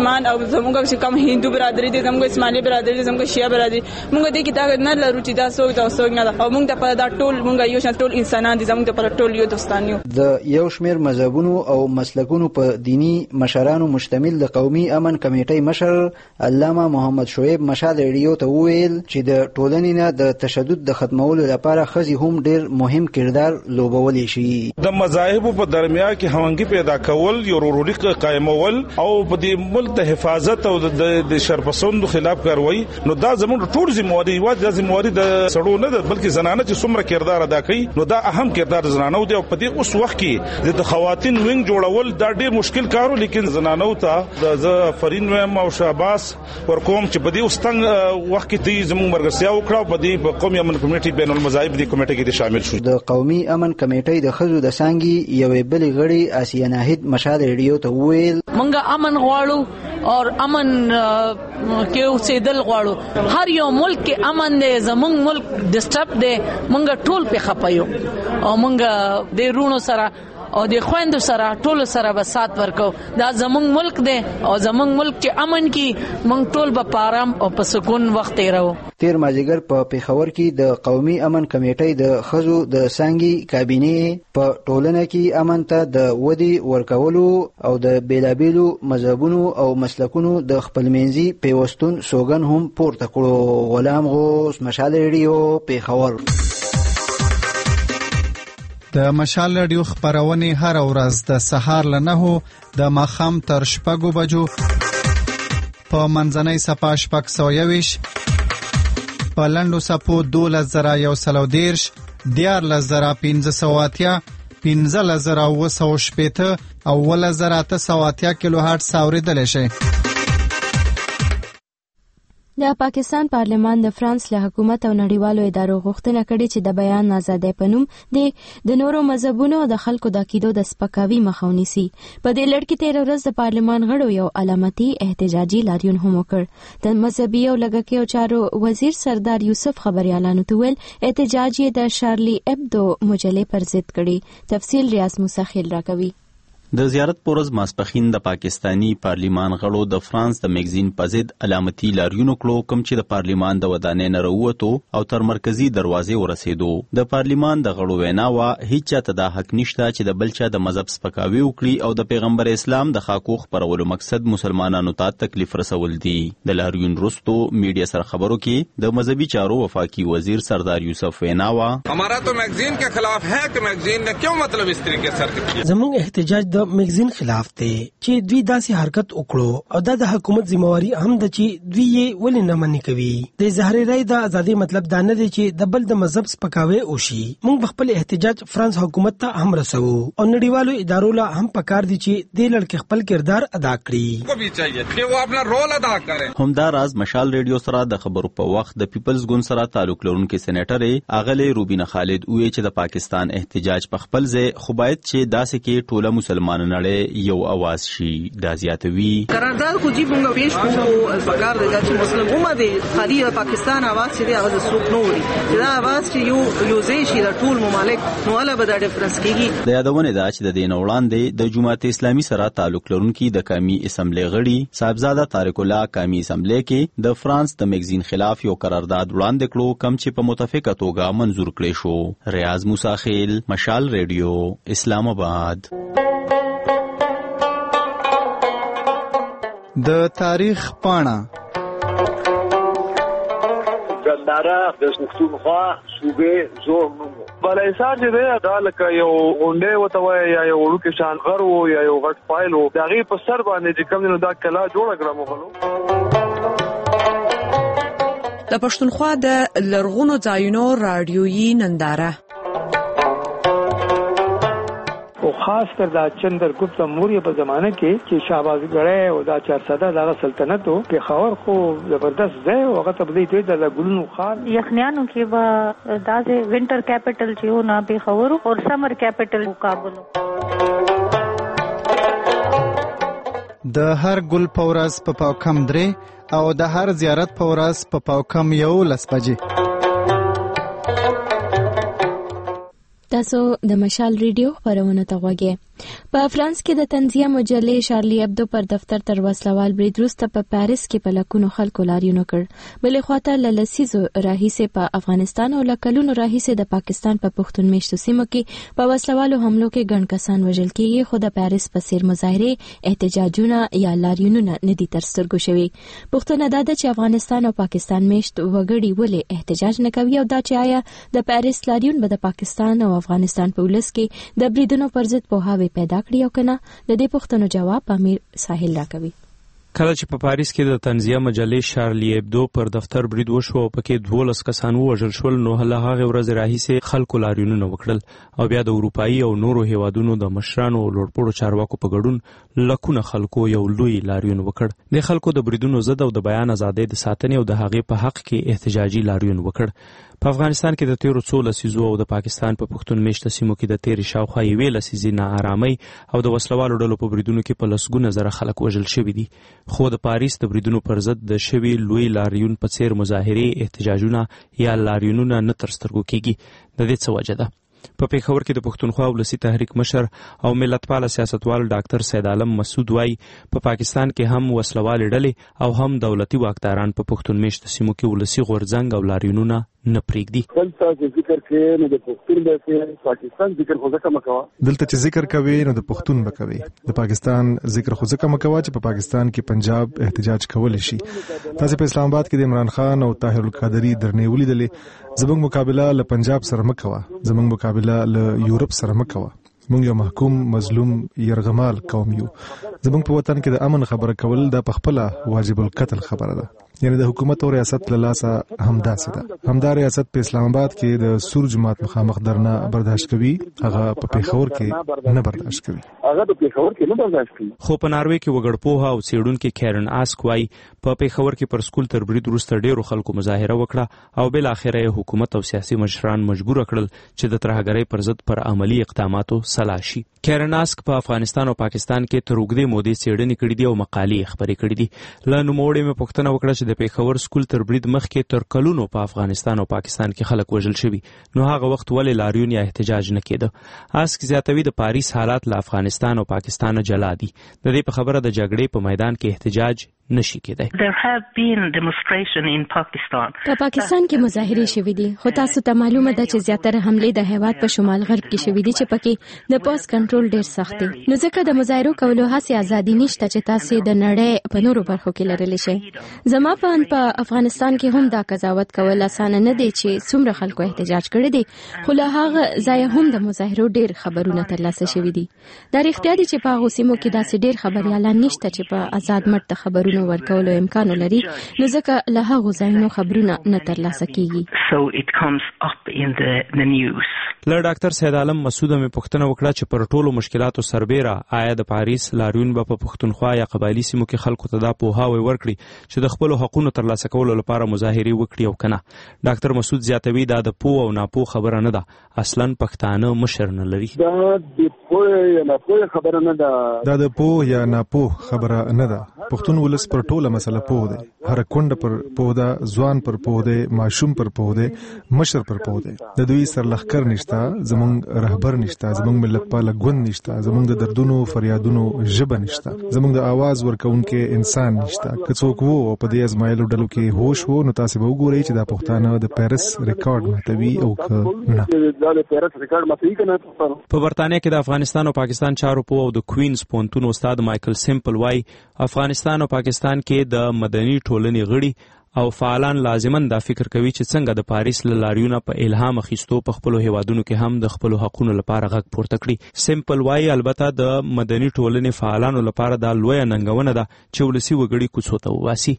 I: مسلمان او زموږ چې کوم هندو برادری دي زموږ اسماعیلی برادری دي زموږ شیعه برادری موږ دې کې دا نه لرو چې دا څوک دا څوک نه ده او موږ د په دا ټول موږ یو شان ټول انسانان دي زموږ د پر ټول یو دوستان یو.
P: د یو شمېر مذهبونو او مسلکونو په دینی مشرانو مشتمل د قومي امن کمیټې مشر علامه محمد شعیب مشال ریډیو ته وویل چې د ټولنې نه د تشدد د ختمولو لپاره ښځې هم ډېر مهم کردار لوبولی شي.
Q: د مذاهبو په درمیان کې همغږي پیدا کول یو ورورولي قائمول او په دې ملک د حفاظت او د شرپسندو خلاف کاروي نو دا زموږ ټول ذمہواری و د ذمہواری د سړو نه بلکې زنانه چې څومره کردار ادا کوي نو دا اهم کردار زنانو دی او په دې اوس وخت کې د خواتین وینګ جوړول دا ډیر مشکل کارو لیکن زنانو ته د فرین ویم او شاباس ورکوم چې په دې اوستنګ وخت کې دې زموږ مرګسیا وکړو په دې په قومي امن کمیټې بین المذاهب دې کمیټې کې شامل شو.
P: د قومي امن کمیټې د خزو د سانګي یوې بلې غړي آسیا ناهید مشال ریډیو ته وویل
R: مونږ امن غواړو او امن کې اوسېدل غواړو. هر یو ملک کې امن دی زمونږ ملک ډسټرب دی مونږ ټول په خپایو او مونږ د رونو سره او د خويندو سره ټول سره به سات ورکو. دا زمونږ ملک دی او زمونږ ملک چې امن کی مونږ ټول به پارام او په سکون وخت تیرو.
P: تیر مازیګر په پیښور کې د قومي امن کمیټې د خزو د سانګي کابینې په ټولنه کې امن ته د ودی ورکولو او د بیلابیلو مذهبونو او مسلکونو د خپلمنځي پیوستون سوګن هم پورته کړو. غلام غوث مشال ریډیو پیښور.
L: د مشال رادیو خبرونه هر ورځ د سهار له نهو د ماښام تر شپږو بجو په منځنۍ صفه شپږ سوه یویش په لنډو صفو دولس زره یو سل او دېرش دیارلس زره پنځه سوه اتیا پنځلس زره اوه سوه شپېته او اوولس زره اته سوه اتیا کیلو هرټز اورېدلی شئ.
A: د پاکستان پارلمان د فرانس له حکومت او نړیوالو ادارو غوښتنه کړې چې د بیان آزادۍ په نوم د نورو مذهبونو او د خلکو د عقیدو د سپکاوي مخه ونیسي. په دې لړ کې تېره ورځ د پارلمان غړو یو علامتي احتجاجي لاریون هم وکړ. د مذهبي او لږکیو چارو وزیر سردار یوسف خبریالانو ته ویل احتجاج یې د شارلی ابدو مجلې پر ضد کړي. تفصیل ریاض موسی خیل راکوي.
S: د زیارت پورز ماسپخین د پاکستانی پارلیمان غړو د فرانس د مګزین په ضد علامتي لاریون کړو کوم چې د پارلیمان د ودانۍ نه راووتو او تر مرکزی دروازې ورسېدو. د پارلیمان د غړو وینا وا هیڅ چاته د حق نشته چې د بلچا د مذهب سپکاوي وکړي او د پیغمبر اسلام د خاکو خبرولو مقصد مسلمانانو ته تکلیف رسول دي. د لاریون وروسته میډیا سره خبرو کې د مذهبي چارو وفاقي وزیر سردار یوسف وینا وا
T: हमारा तो मैगजीन के खिलाफ है कि मैगजीन ने क्यों मतलब इस तरीके से हरकत की.
U: زموږ احتجاج د مګزین خلاف دی چې دوی داسې حرکت وکړو او دا د حکومت ذمہواری هم ده چې دوی یې ولې نه منې کوي. د اظهار رائے د ازادي مطلب دا نه دی چې د بل د مذهب سپکاوی وشي. موږ خپل احتجاج فرانس حکومت ته هم رسو او نړیوالو ادارو له هم پکار دي چې د لړک خپل کردار ادا کړي.
T: کو بھی چاہیے چې وہ خپل رول ادا کړي.
S: همدا راز مشال ریډیو سره د خبرو په وخت د پیپلز ګوند سره تعلق لرونکي سېنیټر اغلی روبینه خالد وی چې د پاکستان احتجاج په خپل ځای خو باید چې داسې کې ټوله مسلمانانو نړۍ یو आवाज شي. دا زیاتوي
V: قرارداد خو جی مونږ پیش کوو پکار دی چې مسلم امه دی خالي پاکستان आवाज چې دی هغه څوک نه وي دا आवाज چې یو یو ځای شي د ټول ممالک نو ولا به د ډیفرنس کیږي.
S: د یادونه دا چې د دین وړاندې د جماعت اسلامي سره تعلق لرونکي د قومي اسمبلی غړي صاحبزاده طارق الله قومي اسمبلی کې د فرانس د مګزین خلاف یو قرارداد وړاندې کړو کم چې په متفقه توګه منزور کړی شو. ریاض موسی خیل مشال ریډیو اسلام آباد.
L: د تاریخ پاڼه
W: ګنداره د پښتونخوا صوبې زور نومو بلایسار چې دی دا لکه یو غونډې وته وای یا یو وړوکی شان غر و یا یو غټ فایل و د هغې په سر باندې چې کوم دی نو دا کلا جوړه کړه مغلو.
X: د پښتونخوا د لرغونو ځایونو راډیویي ننداره
Y: او خاص کر دا چندرګپت موریه په زمانه کې چې شهبازګړی او دا چارسده دغه سلطنت او پیښور خو زبردست ځای او هغه تبلیغ دی د ګلونو خار
Z: یخنیانو کې به دا د وینټر کیپټل چې و نه پیښور او سمر کیپټل کابل.
L: د هر ګل پورس په پاوکم درې او د هر زیارت پورس په پاوکم یو لس بجې.
A: تاسو د مشال ریډیو خبرونه ته غوږی. په فرانس کې د تنزیه مجلې شارلی ابدو پر دفتر تر وسلوال برید وروسته په پاریس کې په لکونو خلکو لاریون وکړ. بلې خواته له لسیزو راهیسې په افغانستان او له کلونو راهیسې د پاکستان په پښتون میشتو سیمو کې په وسلوالو حملو کې ګڼ کسان وژل کېږي، خو د پاریس په څیر مظاهرې، احتجاجونه یا لاریونونه نه دي تر سترګو شوي. پوښتنه دا ده چې افغانستان او پاکستان میشت وګړي ولې احتجاج نه کوي، او دا چې آیا د پاریس لاریون به د پاکستان او افغانستان په ولس کې د بریدونو پر ضد پوهاوی پیدا کړی او کنه. د دې پوښتنو جواب امیر ساحل راکوي.
B: کله چې په پاریس کې د تنزیه مجلې شارلی ابدو پر دفتر برید وشو او پکې دولس کسان ووژل شول، نو له هغې ورځې راهیسې خلکو لاریونونه وکړل او بیا د اروپایي او نورو هیوادونو د مشرانو او لوړپوړو چارواکو په ګډون لکونه خلکو یو لوی لاریون وکړ. د خلکو د بریدونو ضد او د بیان ازادۍ د ساتنې او د هغې په حق کې احتجاجي لاریون وکړ. په افغانستان کې د تیرو څو لسیزو او د پاکستان په پښتون میشته سیمو کې د تیرې شاوخوا یوې لسیزې ناارامۍ او د وسلوالو ډلو په بریدونو کې په لسګونه زره خلک وژل شوي دي، خو د پاریس د بریدونو پر ضد د شوي لوی لاریون په څیر مظاهرې، احتجاجونه یا لاریونونه نه تر سترګو کېږي. د دې څه وجه ده؟ په پیښور کې د پښتونخوا ولسي تحریک مشر او ملتپاله سیاستوال ډاکټر سید عالم مسعود وایي په پاکستان کې هم وسلوالې ډلې او هم دولتي واکداران په پښتون میشته سیمو کې ولسي غورځنګ او لاریونونه نه پرېږدي.
C: دلته چې ذکر کوي نو د پښتون به پاکستان ذکر خو ځکه مکوه
F: دلته چې ذکر کوي نو د پښتون به کوي، د پاکستان ذکر خو ځکه مکوه چې په پاکستان کې پنجاب احتجاج کولی شي. تاسو په اسلام آباد کې د عمران خان او طاهر القادری درنې ولیدلې. زموږ مقابله له پنجاب سره مکوه، زموږ مقابله له یورپ سره مکوه. موږ یو محکوم مظلوم يرغمال قوم یو. زموږ په وطن کې د امن خبره کول د پخپله واجب القتل خبره ده، یعنی د حکومت او ریاست له لاسه همداسې ده. همدا ریاست په اسلام آباد کې د سور جماعت مخامخ درنه برداشت کوي، هغه په پیښور کې نه برداشت کوي.
C: هغه په پیښور کې نه برداشت کوي.
B: خو په ناروې کې وګړپوها او څېړونکي کیرن آسک وایي په پیښور کې پر سکول تر برید وروسته ډېرو خلکو مظاهره وکړه او بالاخره یې حکومت او سیاسي مشران مجبور کړل چې د ترهګرۍ پر ضد پر عملی اقداماتو سلا شي. کیرن آسک په افغانستان او پاکستان کې تر اوږدې مودې څېړنې کړې دي او مقالې خپرې کړې دي. له نوموړي مې پوښتنه وکړه چې د پیښور سکول تر برید مخکې تر کلونو په افغانستان او پاکستان کې خلک وژل شوي، نو هغه وخت ولې لاریون یا احتجاج نه کېده؟ آسک زیاتوي د پاریس حالات له افغانستان او پاکستان جلا دي. د دې په خبره د جګړې په میدان کې احتجاج نشي کېدای.
A: په پاکستان کې مظاهرې شوې دي، خو تاسو ته معلومه ده چې زیاتره حملې د هیواد په شمال غرب کې شوې دي چې پکې د پوس کنټرول ډېر سخت دی، نو ځکه د مظاهرو کولو هڅې ازادي نشته چې تاسو د نړۍ په نورو برخو کې لرلی شئ. زما په ان په افغانستان کې هم دا قضاوت کول اسانه نه دی چې څومره خلکو احتجاج کړی دی، خو له هغه ځایه هم د مظاهرو ډېر خبرونه ترلاسه شوي دي. دا رښتیا دي چې په هغو سیمو کې داسې ډېر خبریالان نشته چې په آزاد مټ د خبرونو ورکولو امکان لري، نو ځکه له هغو ځایونو خبرونه نه ترلاسه کیږي.
B: له ډاکټر سید عالم مسعود مې پوښتنه وکړه چې پر ټولو مشکلاتو سربیره آیا د پاریس لاریون به په پښتونخوا یا قبایلي سیمو کې خلکو ته دا پوهاوی ورکړي چې د خپلو حقونو ترلاسه کولو لپاره مظاهرې وکړي او کنه؟ ډاکټر مسعود زیاتوي دا د پوه او ناپوه خبره نه ده، اصلا پښتانه مشر نه لري.
C: دا د پوه یا ناپوه خبره نه ده،
F: دا د پوه یا ناپوه خبره نه ده. پښتون ولس پر ټوله مسله پوه دی، هر کونډه پر پوه ده، ځوان پر پوه دی، ماشوم پر پوه دی، مشر پر پوه دی. د دوی سرلښکر نشته، زمونږ رهبر نشته، زمونږ ملتپاله ګوند نشته، زمونږ د دردونو فریادونو ژبه نشته، زمونږ د आवाज ورکونکي انسان نشته. که څوک وو او په دې ازمایلو ډلو کې هوش وو، نو تاسو به وګورئ چې دا پښتانه د پیرس ریکارډ ماتوي او که نه.
B: په برتانیه کې د افغانستان او پاکستان چارو پوه او د کوینز پوهنتون استاد مایکل سیمپل وایي افغانستان او پاکستان کې د مدني ټولنې غړي او فعالان لازماً دا فکر کوي چې څنګه د پاریس له لاریونه په الهام اخیستو په خپلو هیوادونو کې هم د خپلو حقونو لپاره غږ پورته کړي. سیمپل وایي البته د مدني ټولنې فعالانو لپاره دا لویه ننګونه ده چې ولسي وګړي کوڅو ته وباسي.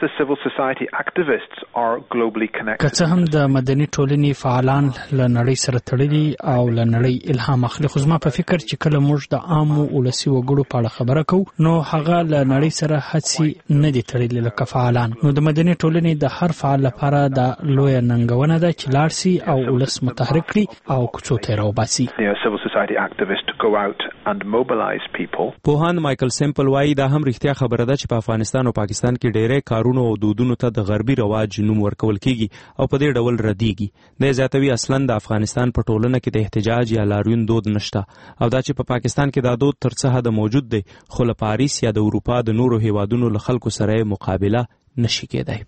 G: که څه هم د مدني ټولنې فعالان له نړۍ سره تړلي او له نړۍ الهام اخلي، خو زما په فکر چې کله موږ د عامو ولسي وګړو په اړه خبره کوو، نو هغه له نړۍ سره هڅې نه دي تړلي لکه فعالان. نو د مدني ټولنې د هر فعال لپاره د لوی ننګونه ده چې لاړ سي او ولس متحرک کړي او کوڅو ته راوباسي.
B: پوهاند مایکل سیمپل وايي دا هم رښتیا خبره ده چې په افغانستان او پاکستان کې ډېرې کارونو او دودونو ته د غربي رواج نوم ورکول کیږي او په دې ډول ردیږي. د زیاتوي اصلا د افغانستان په ټولنه کې د احتجاج یا لاریون دود نشته او دا چې په پاکستان کې دا دود تر څه حد موجود دی خو له پاریس یا د اروپا د نورو هیوادونو له خلکو سره مقابله نشي کېدای.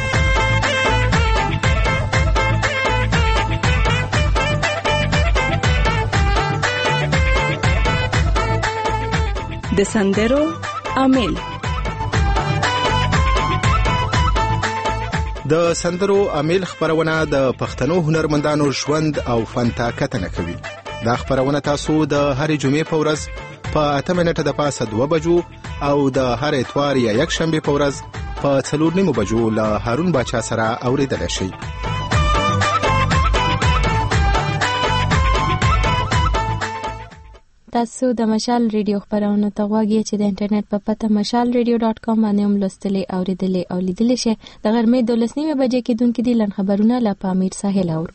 X: د سندرو عامل.
D: د سندرو عامل خبرونه د پښتنو هنرمندانو ژوند او فن ته کتنه کوي. دا خبرونه تاسو د هرې جمعې په ورځ په اته منټه د پاسه دوه بجو او د هر اتوار یا یک شنبه په ورځ په څلور نیمو بجو له هارون باچا سره اوریدل شي.
A: تاسو د مشال ریډیو خبرونه ته غواړئ چې د انټرنیټ په پته مشال ریډیو ډاټ کام باندې هم لوستلې او ریډلې او لیدلې شي. د غرمې دولس نیمه بجې کې دونکو دي لن خبرونه لا پامیر ساحل اور.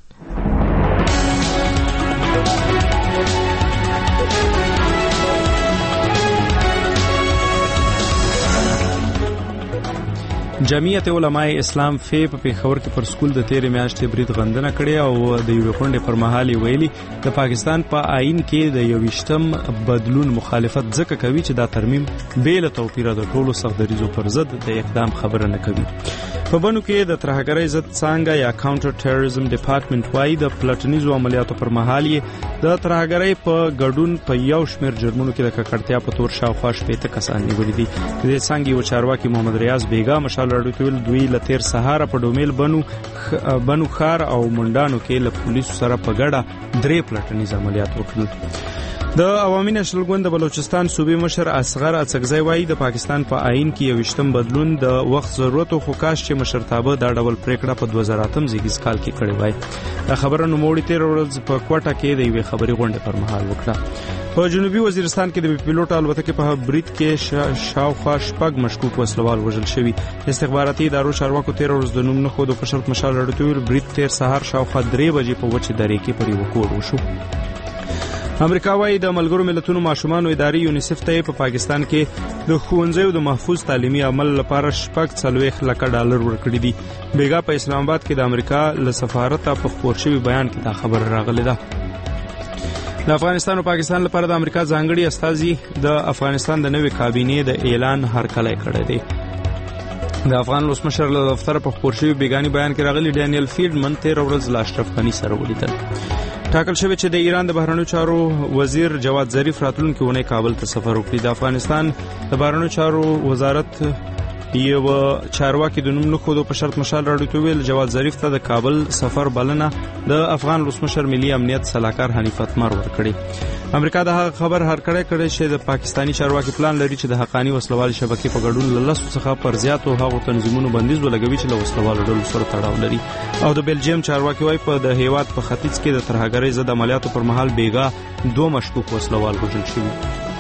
B: جمعیت علماء اسلام فی په پیښور کې پر سکول د تیرې میاشتې برید غندنه کړې او د یو غونډې پر مهال ویلي د پاکستان په آئین کې د یوویشتم بدلون مخالفت ځکه کوي چې دا ترمیم بې له توپیره د ټولو سختدریزو پر ضد د اقدام خبره نه کوي. په بنو کې د ترهګرۍ ضد څانګه یا کاونټر ټیرریزم ډپارټمنټ وايي د پلټنیزو عملیاتو پر مهال یې د ترهګرۍ په ګډون په یو شمېر جرمونو کې د ککړتیا په تور شاوخوا شپېته کسان نیولي دي. د دې څانګې یو چارواکي محمد ریاض بیګا مشال راډیو دوی لتیر سهار په ډومیل بنو خ... بنو خار او منډانو کې له پولیسو سره په ګډه درې پلټنیز عملیات وکړل. د عوامي نېشنل ګوند د بلوچستان صوبې مشر اصغر اڅکزی وايي د پاکستان په پا آئین کې یوویشتم بدلون د وخت ضرورت خو کاش چې مشرتابه دا ډول پریکړه په دوه زره اتم زیږیز کال کې کړې وای. دا خبره نوموړي تیر ورځ په کوټه کې د یوې خبري غونډې پر مهال وکړه. په جنوبي وزیرستان کې د پیلوټ الوتکې په برید کې شا شاوخوا شپږ مشکوک وسلوال وژل شوي. استخباراتي ادارو چارواکو تیر ورځ د نوم نه خود په شرط مشال راډیو برید تیر سهار شاوخوا درې بجې په وچه درې کې پر یو کور وشو. امریکا وايي د ملګرو ملتونو ماشومانو ادارې یونیسف ته په پاکستان کې د ښوونځیو د محفوظ تعلیمي عمل لپاره شپږ څلوېښت لکه ډالر ورکړي دي. بیګا په اسلام آباد کې د امریکا له سفارت په خبر شوی بیان کې دا خبر راغلی ده. د افغانستان او پاکستان لپاره د امریکا ځانګړي استازي د افغانستان د نوې کابینې د اعلان هرکلی کړی دی. د افغان ولسمشر له دفتر په خبر شوی بیګانی بیان کې راغلی ډانیل فیلډمن تیر ورځ له اشرف غنی سره ولیدل. ټاکل شوی چې د ایران د بهرنیو چارو وزیر جواد ظریف راتلونکي اونۍ کابل ته سفر وکړي. د افغانستان د بهرنیو چارو وزارت یو چارواکي د نوم نه خود په شرط مشال راډیو ویل جواد ظریف ته د کابل سفر بلنه د افغان ولسمشر ملي امنیت صلاحکار حنیف اتمر ورکړي. امریکا د خبر هرکړی کړی چې د پاکستانی چارواکي پلان لري چې د حقانی وسلوال شبکې په ګډون له لسو څخه پر زیاتو هغو تنظیمونو بندیز ولګوي چې له وسلوالو ډلو سره تړاو لري. او د بلجیم چارواکي وايي په د هیواد په ختیځ کې د ترهګرۍ ضد عملیاتو پر مهال بیګا دوه مشکوک وسلوال وژل شوي.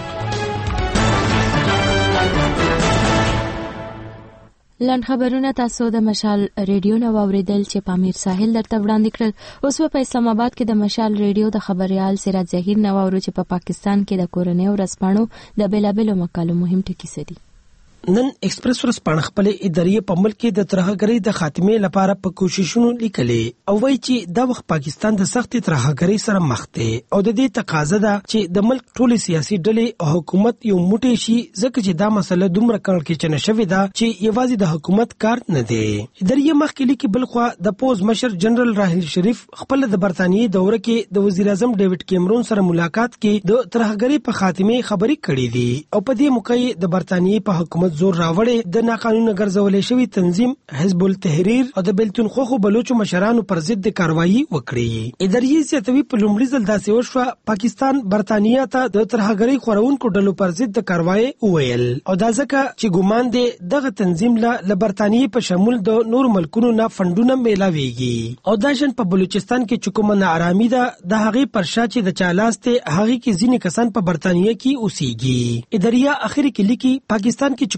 A: لاند خبرونه تاسو د مشال ریډیو نو اوریدل چې پامیر ساحل درته وړاندې کړل. اوس په اسلام آباد کې د مشال ریډیو د خبريال سراج ظهیر نو اورو چې په پاکستان کې د کورنۍ او رسپانو د بیلابلو مقالو مهم ټکي سدي.
U: نن ایکسپریس ورځپاڼه خپل ادارې په ملک کې د ترهګرۍ د خاتمې لپاره په کوششونو لیکلې او وایي چې د وخت پاکستان د سخت ترهګرۍ سره مخ دی او د دې تقاضا ده چې د ملک ټولې سیاسي ډلې او حکومت یو موټی شي ځکه چې دا مسله دومره کړ کې چې نشوي ده چې یوازې د حکومت کار نه دی. ادارې مخکې لیکي بلخوا د پوز مشر جنرال راحیل شریف خپل د برتانیې دوره کې د وزیر اعظم ډیوډ کیمرون سره ملاقات کې د ترهګرۍ په خاتمه خبرې کړې دي او په دې موقع د برتانیې په حکومت زور راوړې د ناقانونه ګرځولې شوی تنظیم حزب التحریر او د بلتونخوا خو بلوچو مشرانو پر ضد کاروایی وکړي. ادارې زیاتوي په لومړي ځل داسې وشوه پاکستان برتانیا ته د ترهګرۍ خورونکو ډلو پر ضد کاروایی وویل او دا ځکه چې ګومان دی دغه تنظیم له برتانیې په شمول د نور ملکونو نه فندونه میلاویږي او دا شن په بلوچستان کې چکمه ناارامي ده د هغې پر شا چې د چالاسته هغې کې ځینې کسان په برتانیې کې اوسېږي. ادارې اخر کې لیکي پاکستان کې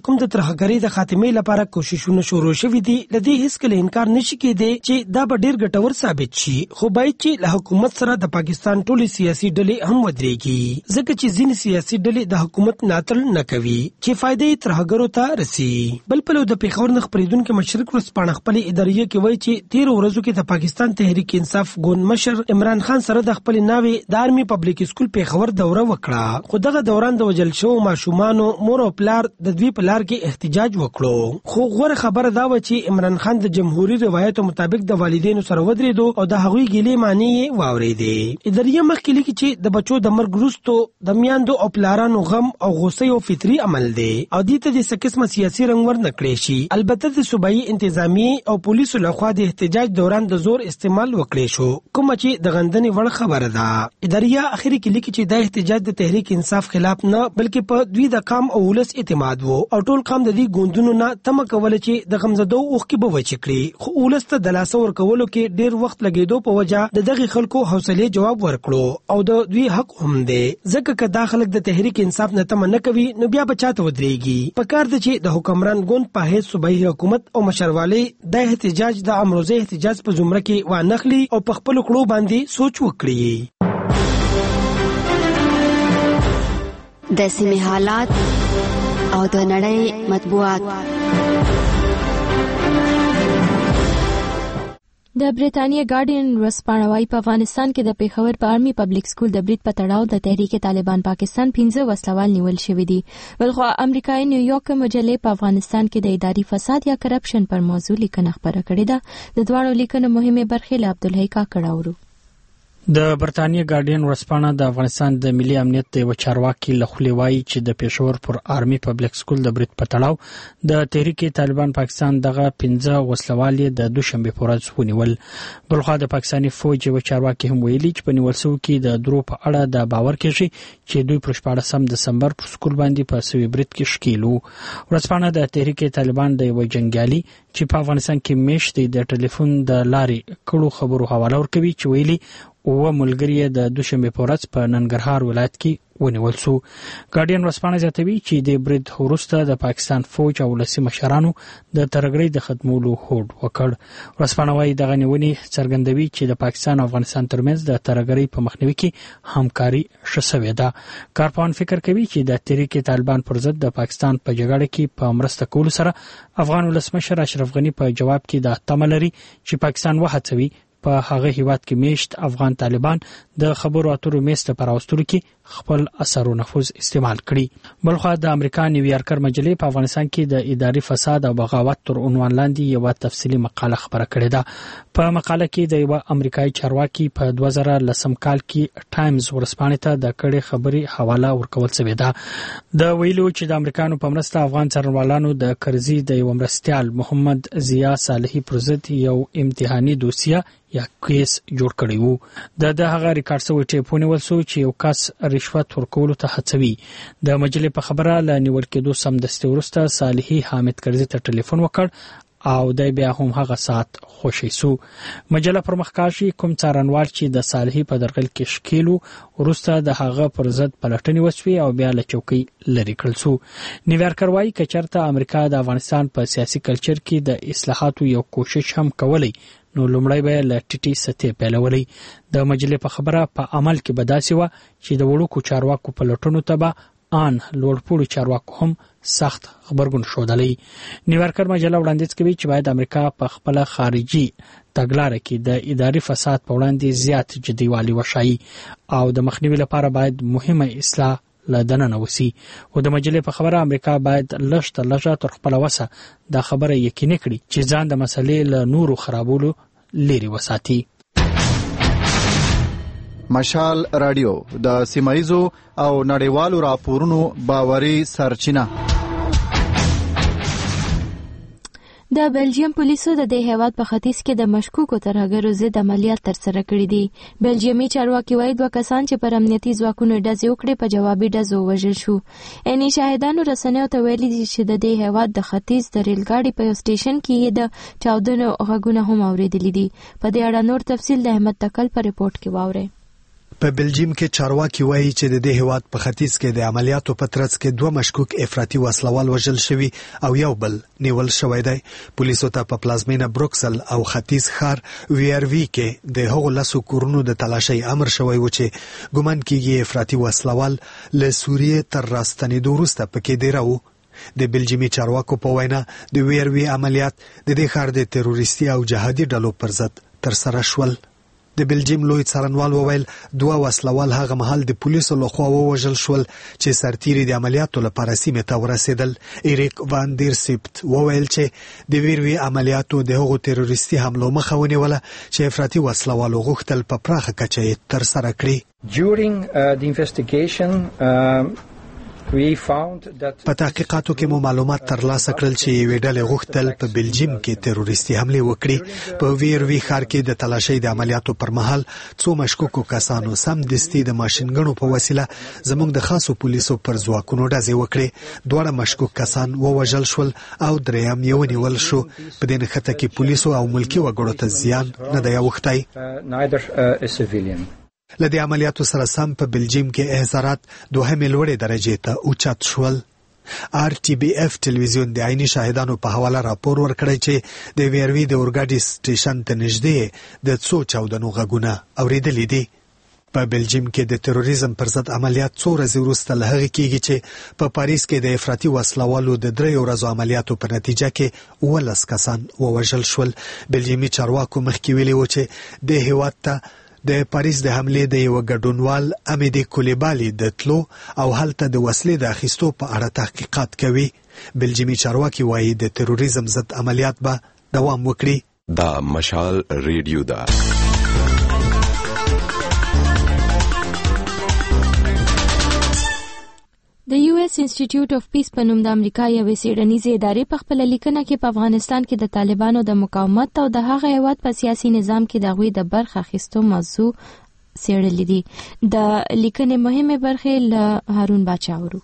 U: چې کوم د ترهګرۍ د خاتمې لپاره کوششونه شروع شوي دي لدی هیڅ کله انکار نشي کېدی چې دا به ډیر ګټور ثابت شي، خو باید چې له حکومت سره د پاکستان ټولې سیاسي ډلې هم ودرېږي، ځکه چې ځینې سیاسي ډلې د حکومت ملاتړ نه کوي چې فائدې ترهګرو ته رسي. بل پلو د پیښور نه خپرېدونکي مشرق ورځپاڼه خپلې اداریې کې وایي چې تیر ورځو کې د پاکستان تحریک انصاف ګوند مشر عمران خان سره د خپل ناوې د آرمي پبلک سکول پیښور دوره وکړه، خو دغه دوران د وجل شو ماشومانو مور او پلار د دوی په لار کې احتجاج وکړو. خو غوره خبره دا و چې عمران خان د جمهوریت روایتو مطابق د والدینو سره ودرېدو او د هغوی ګیلې معنی یې واورېدې. اداریه مخکې لیکي چې د بچو د مرګ وروسته د میاندو او پلارانو غم او غوسه یو فطري عمل دی او دې ته د څه قسمه سیاسي رنګ ور نه کړی شي. البته د صوبایي انتظامیې او پولیسو لخوا د احتجاج دوران د زور استعمال وکړی شو، کومه چې د غندنې وړ خبره ده. اداریه اخري کې لیکي چې دا احتجاج د تحریک انصاف خلاف نه بلکې په دوی د قام او ولس اعتماد وو او ټول قام د دې ګوندونو نه تمه کوله چې د غمزدو اوښکې به وچې کړي، خو ولس ته د لاسه ورکولو کې ډیر وخت لګېدو په وجه د دغه خلکو حوصله جواب ورکړو او د دوی حق هم دی، ځکه که دا خلک د تحریک انصاف نه تمه نه کوي نو بیا به چاته ودرېږي. پکار ده چې د حکمران ګوند په هیڅ صوبایي حکومت او مشروالۍ د احتجاج د امروزه احتجاج په زمره کې وانخلي او په خپل کړو باندې سوچ وکړي.
E: د سیمې حالات او د نړۍ مطبوعات.
A: د برېټانیا ګارډین ورځپاڼه وايي په افغانستان کې د پیښور په آرمي پبلک سکول د برید په تړاو د تحریک طالبان پاکستان پنځه وسلوال نیول شوي دي. بلخوا امریکایي نیویارک مجلې په افغانستان کې د اداري فساد یا کرپشن پر موضوع لیکنه خپره کړې ده. د دواړو لیکنو مهمه برخې له عبدالحی کاکړ اورو.
G: د برتانیا ګارډین ورځپاڼه د افغانستان د ملي امنیت د یو چارواکي له خولې وایي چې د پیښور پر آرمي پبلک سکول د برید په تړاو د تحریک طالبان پاکستان دغه پنځه وسلوال د دوشنبه په ورځ ونیول. بلخوا د پاکستاني فوج یو چارواکي هم ویلي چې په نیول شوو کې د درو په اړه د باور کېږي چې دوی پر شپاړسم دسمبر پر سکول باندې په سوي برید کې ښکیلو. ورځپاڼه د تحریک طالبان د یو جنگیالي چې په افغانستان کې میشتې د ټلیفون د لارې کړو خبرو حواله ورکوي چې ویلي او ملګری د دوشنبه په ورځ په ننګرهار ولایت کې ونیول شو. ګارډین ورځپاڼه زیاتوي چې د برید وروسته د پاکستان فوج او ولسي مشرانو د ترهګرۍ د ختمولو هوډ وکړ. ورځپاڼه وايي دغه نیونې څرګندوي چې د پاکستان او افغانستان ترمنځ د ترهګرۍ په مخنیوي کې همکاري ښه شوې ده. کارپوهان فکر کوي چې د تحریک طالبان پر ضد د پاکستان په جګړه کې په مرسته کولو سره افغان ولسمشر اشرف غني په جواب کې د تمه لري چې پاکستان وهڅوي په هغه هیواد کې میشت افغان طالبان د خبرو اترو میز ته پراوستلو کې خپل اثر او نفوذ استعمال کړي. بلخوا د امریکا نیویارکر مجلې په افغانستان کې د اداري فساد او بغاوت تر عنوان لاندې یو تفصیلي مقاله خبره کړې ده. په مقاله کې د یو امریکایي چارواکي په دوه زره لسم کال کې ټایمز ورځپاڼې ته د کړې خبرې حواله ورکول شوې ده. د ویلو چې د امریکانو په مرسته افغان څارنوالانو د کرزي د یو مرستيال محمد ضیا صالحي پر ضد یو امتحاني دوسیه یا کیس جوړ کړی وو. د دغه ریکارډ سوی ټیپونه ولسو چې یو کس رشوت ورکولو ته هڅوي. د مجلې په خبره ل نیول کېدو سمدستي ورسته صالحي حامد کرزي ته ټلیفون وکړ او د بیا هم هغه سات خوشی سو. مجله پر مخکاشي کوم څارنوال چې د صالحي په درغل کې شکیلو ورسته د هغه پر ضد پلټنې وسوي او بیا له چوکۍ لری کړل سو. نیویارکر وايي کچرته امریکا د افغانستان په سیاسي کلچر کې د اصلاحاتو یو کوشش هم کولی نو لومړی به له ټیټي سطحې پیلولې. د مجلې په خبره په عمل کې به داسې وه چې د وړوکو چارواکو په لټونو ته به آن لوړپوړو چارواکو هم سخت خبرګون ښودلی. نیویارکر مجله وړاندیز کوي چې باید امریکا په خپله خارجي تګلاره کې د اداري فساد په وړاندې زیات جديوالي وښایي او د مخنیوي لپاره باید مهمه اصلاح له دننه وسی. او د مجلې په خبره امریکا باید لږ تر لږه تر خپله وسه دا خبره یقیني کړي چې ځان د مسلې له نورو خرابولو لري وساتي.
L: مشال رادیو د سیمایزو او نړیوالو راپورونو باوري سرچینه.
A: د بلجیم پولیسو د دې هیواد په ختیځ کې د مشکوکو ترهګرو ضد عملیات ترسره کړي دي. بلجیمي چارواکي وایي دوه کسان چې پر امنیتي ځواکونو ډزې وکړې په جوابي ډزو ووژل شو. اني شاهدانو رسنیو ته ویلي دي چې د دې هیواد د ختیځ د ریل ګاډي په یو سټیشن کې د چاودنو غږونه هم اورېدلي دي. په دې اړه نور تفصیل د احمد تکل په ریپورت کې واورئ.
H: په بلجیم کې چارواکي وایي چې د دې هیواد په ختیځ کې د عملیاتو په ترڅ کې دوه مشکوک افراطي وسلوال وژل شوي او یو بل نیول شوی دی. پولیسو ته په پلازمینه بروکسل او ختیځ ښار وی آر وی کې د هغو لسو کورونو د تلاشۍ امر شوی و چې ګومان کېږي افراطي وسلوال له سوریې تر راستنېدو وروسته پکې دېره وو. د بلجیمي چارواکو په وینا د وی آر وی عملیات د دې ښار د تروریستي او جهادي ډلو پر ضد ترسره شول. د بلجیم لوی څارنوال وویل دوه وسلوال هغه مهال د پولیسو لخوا ووژل شول چې سرتیري د عملیاتو لپاره سیمې ته ورسېدل. ایریک وان دیر سیپت وویل چې د ویروي عملیاتو د هغو تروریستي حملو مخه ونیوله چې افراطي وسلوالو غوښتل په پراخه کچه یې ترسره کړي.
J: During uh, the investigation uh...
H: په تحقیقاتو کې مو معلومات ترلاسه کړل چې یوې ډلې غوښتل په بلجیم کې تروریستي حملې وکړي. په ویروي ښار کې د تلاشۍ د عملیاتو پر مهال څو مشکوکو کسانو سمدستي د ماشینګنو په وسیله زموږ د خاصو پولیسو پر ځواکونو ډزې وکړې. دواړه مشکوک کسان ووژل شول او دریم یې ونیول شو. په دې نښته کې پولیسو او ملکي وګړو ته زیان نه دی اوښتی. له دې عملیاتو سره سم په بلجیم کې احصارات دوهمې لوړې درجې ته اوچت شول. آر ټي بي اف ټلویزیون د عیني شاهدانو په حواله راپور ورکړی چې د وی آر وی د اورګاډي سټیشن ته نږدې د څو چاودنو غږونه اورېدلي دي. په بلجیم کې د تروریزم پر ضد عملیات څو ورځې وروسته له هغې کېږي چې په پاریس کې د افراطي وسلوالو د دریو ورځو عملیاتو په نتیجه کې اوولس کسان ووژل شول. بلجیمي چارواکو مخکې ویلي و چې د هیواد ته د پاریس د حملې د یو ګډونوال امیدي کولیبالي د تلو او هلته د وسلې د اخیستو په اړه تحقیقات کوي. بلجیمي چارواکي وایي د تروریزم ضد عملیات به دوام وکړي.
K: دا مشال ریډیو ده.
A: د یو ایس انسټیټیوټ اف پیس په نوم د امریکا یوې څېړنیزې ادارې په خپله لیکنه کې په افغانستان کې د طالبانو د مقاومت او د هغه هیواد په سیاسي نظام کې د هغوی د برخه اخیستو موضوع څېړلې دي. د لیکنې مهمې برخې له هارون باچا اورو.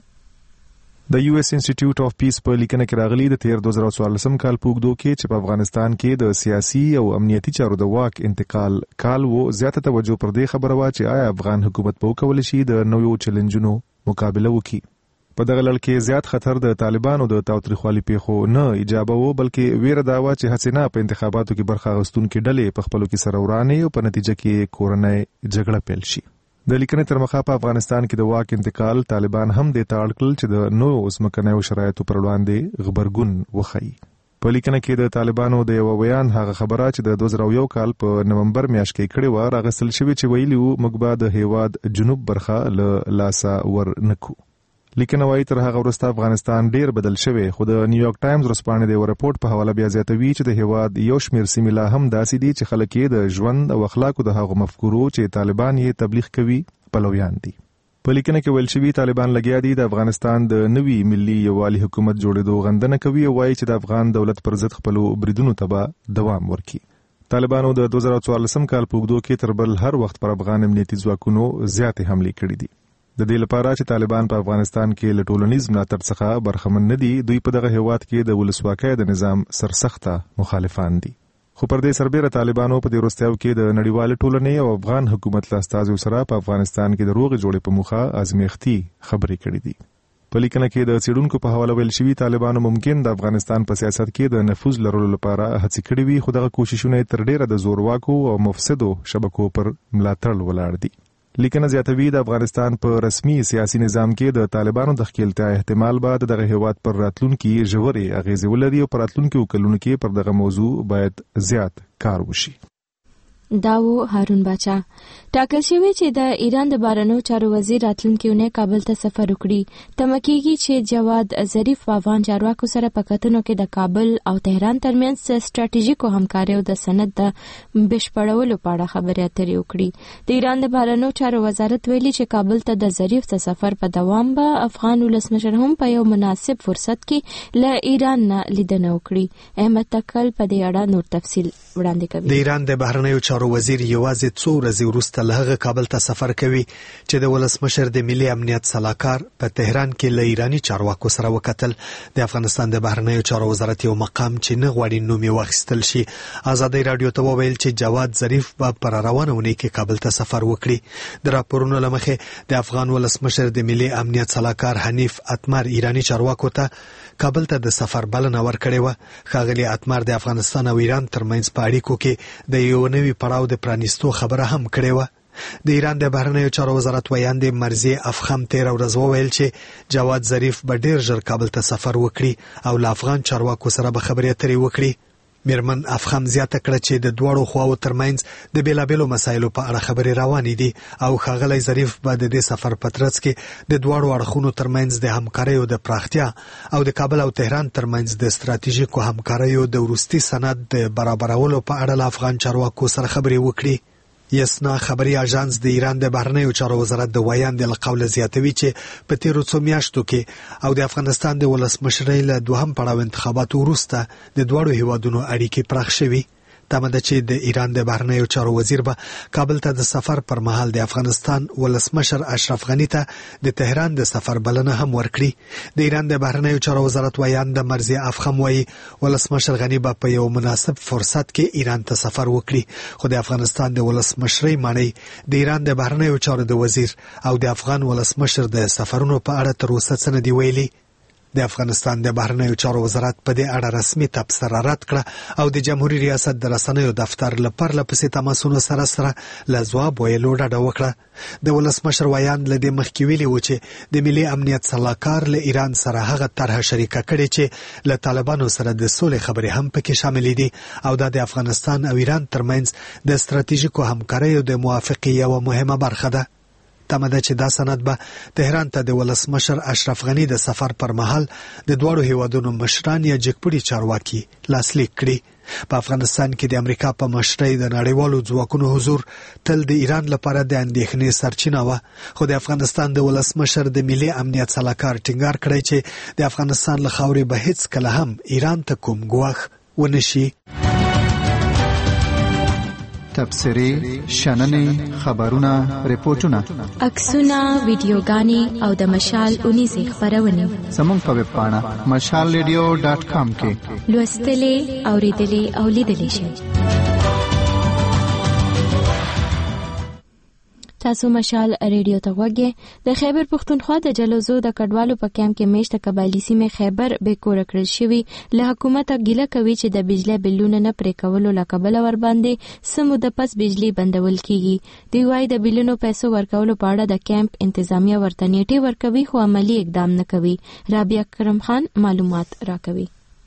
F: د یو ایس انسټیټیوټ اف پیس په لیکنه کې راغلي د تیر دوه زره څوارلسم کال په اوږدو کې چې په افغانستان کې د سیاسي او امنیتي چارو د واک انتقال کال و زیاته توجه پر دې خبره وه چې آیا افغان حکومت به وکولی شي د نویو چیلنجونو مقابله وکړي. په دغه لړ کې زیات خطر د طالبانو د تاوتریخوالي پیښو نه ایجابه و بلکې ویره دا وه چې هڅې نه په انتخاباتو کې برخه اخیستونکې ډلې په خپلو کې سره ورانې او په نتیجه کې کورنۍ جګړه پیل شي. د لیکنې تر مخه په افغانستان کې د واک انتقال طالبان هم دې ته اړ کړل چې د نوو ځمکنیو شرایطو پر وړاندې غبرګون وښيي. په لیکنه کې د طالبانو د یو بیان هغه خبره چې د دوه زره یو کال په نومبر میاشت کې کړې وه راغستل شوې چې ویلي وو موږ به د هیواد جنوب برخه له لاسه ور نه کړو. لیکنه وايي تر هغه وروسته افغانستان ډیر بدل شوی خو د نیویارک ټایمز ورځپاڼې د یو رپورټ په حواله بیا زیاتوي چې د هیواد یو شمېر سیمې لا هم داسې دي چې خلک یې د ژوند او اخلاقو د هغو مفکورو چې طالبان یې تبلیغ کوي پلویان دي. په لیکنه کې ویل شوي طالبان لګیا دي د افغانستان د نوي ملي یووالي حکومت جوړېدو غندنه کوي او وایي چې د افغان دولت پر ضد خپلو بریدونو ته به دوام ورکړي. طالبانو د دوه زره څوارلسم کال په اوږدو کې تر بل هر وخت پر افغان امنیتي ځواکونو زیاتې حملې کړې دي. د دې لپاره چې طالبان په افغانستان کې له ټولنیز ملاتړ څخه برخمن نه دي دوی په دغه هیواد کې د ولسواکۍ د نظام سرسخته مخالفان دي. خو پر دې سربېره طالبانو په دې وروستیو کې د نړیوالې ټولنې او افغان حکومت له استازو سره په افغانستان کې د روغې جوړې په موخه ازمیښتي خبرې کړې دي. په لیکنه کې د څېړونکو په حواله ویل شوي طالبانو ممکن د افغانستان په سیاست کې د نفوذ لرلو لپاره هڅې کړې وي خو دغه کوششونه تر ډېره د زورواکو او مفسدو شبکو پر ملاتړ ولاړ دي. لیکنه زیاتوي د افغانستان په رسمي سیاسي نظام کې د طالبانو د ښکېلتیا احتمال به د دغه هیواد پر راتلونکي ژورې اغېزې ولري او په راتلونکو کلونو کې پر دغه موضوع باید زیات کار وشي.
A: داو هارون باچا ټاکل شوی چې د ایران د بهرنیو چارو وزیر راتلونکي اونۍ کابل ته سفر وکړي. تمه کېږي چې جواد ظریف په افغان چارواکو سره په کتنو کې د کابل او تهران ترمنځ ستراتیژیکو همکاریو د سند د بشپړولو په اړه خبرې اترې وکړي. د ایران د بهرنیو چارو وزارت ویلي چې کابل ته د ظریف د سفر په دوام به افغان ولسمشر هم په یو مناسب فرصت کې له ایران نه لیدنه وکړي. احمد تکل په دې اړه نور تفصیل وړاندې کوي.
H: د ایران د بهرنیو چارو وزیر یوازې څو ورځې وروسته له هغه کابل ته سفر کوي چې د ولسمشر د ملي امنیت سلاکار په تهران کې له ایرانی چارواکو سره وکتل. د افغانستان د بهرنیو چارو وزارت یو مقام چې نه غواړي نوم یې واخیستل شي ازادي رادیو ته وویل چې جواد ظریف به پر روانه ونی کې کابل ته سفر وکړي. د راپورونو لمخې د افغان ولسمشر د ملي امنیت سلاکار حنیف اتمر ایرانی چارواکو ته کابل ته د سفر بلنه ورکړې و. ښاغلي اتمر د افغانستان او ایران ترمنځ په اړیکو کې د یو نوي پړاو د پرانیستو خبره هم کړې و. د ایران د بهرنیو چارو وزارت ویاند مرزي افخم تیر ورځ وویل چې جواد ظریف به ډیر ژر کابل ته سفر وکړي او له افغان چارواکو سره به خبرې اترې وکړي. میرمن افخم زیاته کړه چې د دوړو خواو ترمنځ د بیلابېلو مسایلو په اړه خبرې روانې دي او ښاغلی ظریف به د دې سفر په ترڅ کې د دوړو اړخونو ترمنځ د همکاریو د پراختیا او د کابل او تهران ترمنځ د ستراتیژیکو همکاریو د وروستي سند د برابرولو په اړه له افغان چارواکو سره خبرې وکړي. یسنا خبري اژانس د ایران د بهرنیو چارو وزارت د ویاند له قوله زیاتوي چې په تیرو څو میاشتو کې او د افغانستان د ولسمشرۍ له دوهم پړاو انتخاباتو وروسته د دوړو هیوادونو اړیکې پراخ شوي. تمه ده چې د ایران د بهرنیو چارو وزیر به کابل ته د سفر پر مهال د افغانستان ولسمشر اشرف غنی ته د تهران د سفر بلنه هم ورکړي. د ایران د بهرنیو چارو وزارت ویاند مرزي افخم وایي ولسمشر غنی به په یو مناسب فرصت کې ایران ته سفر وکړي خو د افغانستان د ولسمشرۍ معنی د ایران د بهرنیو چارو د وزیر او د افغان ولسمشر د سفرونو په اړه تر اوسه څه نه دی ویلي. د افغانستان د بهرنیو چارو وزارت په دې اړه رسمي تبصره رد کړه او د جمهوریت ریاست د رسنیو دفتر لپاره لپسې تماسونو سره سره له ځواب ویلو ډډه وکړه. د ولسمشر ویاند له دې مخکې ویلي و چې د ملي امنیت سلاکار له ایران سره هغه طرحه شریکه کړې چې له طالبانو سره د سولې خبرې هم پکې شاملې دي او دا د افغانستان او ایران ترمنځ د ستراتیژیکو همکاریو د موافقې یوه مهمه برخه ده. تمه ده چې دا سند به تهران ته د ولسمشر اشرف غنی د سفر پر مهال د دوړو هیوادونو مشران یا جګپړي چارواکي لاسلیک کړي. په افغانستان کې د امریکا په مشرۍ د نړیوالو ځواکونو حضور تل د ایران لپاره د اندېښنې سرچینه وه خو د افغانستان د ولسمشر د ملي امنیت سلاکار ټینګار کړی چې د افغانستان له خاورې به هیڅ کله هم ایران ته کوم ګواښ ونشي.
L: تبصرې، شننې، خبرونه، ریپورتونه،
A: عکسونه، ویډیوګانې او د مشال اونیزې خبرونه
L: زموږ په ویب پاڼه مشال ریډیو ډاټ کام کې
A: لوستلې، اوریدلې او لیدلې شئ. تاسو مشال ریډیو ته وګورئ. د خیبر پښتونخوا د جلوزو د کډوالو په کیمپ کې میشته قبایلی سیمه خیبر به کور کړل شوی. له حکومت ګیله کوي چې د بجلی بلونه نه پرې کولو لکبل ور باندې سمو د پس بجلی بندول کیږي. دی وايي د بلونو پیسو ورکولو په اړه د کیمپ انتظامیه ورته نیټه ورکوي خو عملی اقدام نه کوي. رابعه کرم خان معلومات راکوي.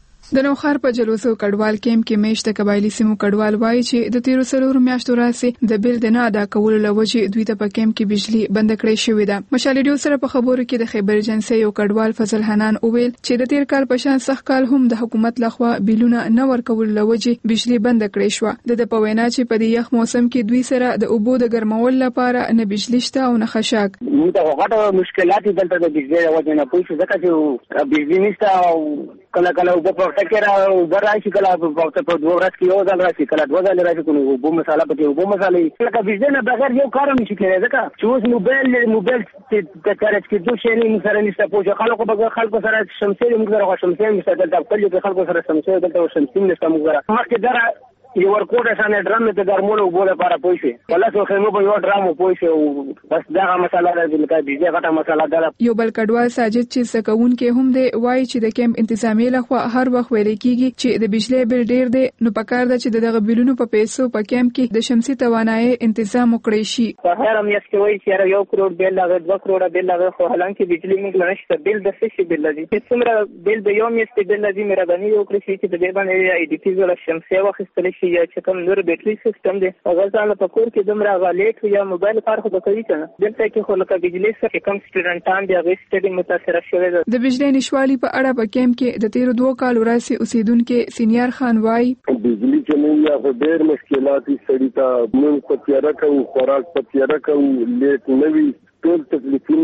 I: د نوخار په جلوسو کډوال کیمپ کې میشته قبایلی سیمو کډوال وایي چې د تیرو سلورو میاشتو راځي د بیل د نه ادا کولو لوجې دوی ته په کیمپ کې بجلی بند کړې شوې ده. مشال ریډیو سره په خبرو کې د خیبر ایجنسی یو کډوال فضل حنان اوویل چې د تیر کال په شان سخت کال هم د حکومت لخوا بیلونه نه ورکول لوجې بجلی بند کړې شو. د په وینا چې په دې یخ موسم کې دوی سره د اوبو د ګرمول لپاره نه بجلی شته او نه خشاک.
M: موږ ته غټه مشکلات دلته د بجلی وجه نه پوښتنه ځکه چې بجلی نشته او کله کله وب په ټکر او براشي کله په په دوه ورځې کې یو ځل راشي کله دوه ځل راشي کوم وب مساله په وب مساله کله بجلی نه بغیر یو کار نشي کېدای ځکه چې اوس موبایل موبایل ته چارج کې دوه شي نه سره نشته پوهه خلکو په خلکو سره شمسي موږ سره شمسي نشته دلته په خلکو سره شمسي دلته شمسي نشته موږ سره مخکې درا یو ورکوټه سره ډرام ته ګرمولو وبوله لپاره پوښي ولا څو خیمه په یو ډرام پوښي بس دا مساله راځي لکه دې غټه مساله ده.
I: یو بل کډوال ساجد چې سکون کې هم دی وایي چې د کیمپ انتظامیه لخوا هر وخت ویل کیږي چې د بجلی بل ډیر دی نو پکار ده چې دغه بیلونو په پیسو په کیمپ کې د شمسي توانایي تنظیم وکړي شي.
N: په هر میاشت کې وایي چې یو کروڑ بیل لاغه دوه کروڑ بیل لاغه خو حالانکه بجلی موږ نشته بیل د څه شي بیل لري چې څومره بیل د یو میاشت بیل لري مې راغني یو کړی چې د دې باندې ای ډی پی زره شمسي واخیستل شي یا چې کوم بیټری سیستم دی هغه ځان په کور کې دمر غالیټ یا موبایل کار خو کوي کنه دلته کې خو لکه بجلی سره کم سټوډنټان دی هغه سټډي متاثر شوی دی.
I: د بجلی نشوالي په اړه په کیمپ کې د تیرو دوه کالو راځي اوسیدونکو سینیار خان وای
C: بجلی چې یا په ډېر مشکلات سړی ته موږ په تیاره کوو خوراک په تیاره کوو لیټ نوي ټول تکلیفونه وي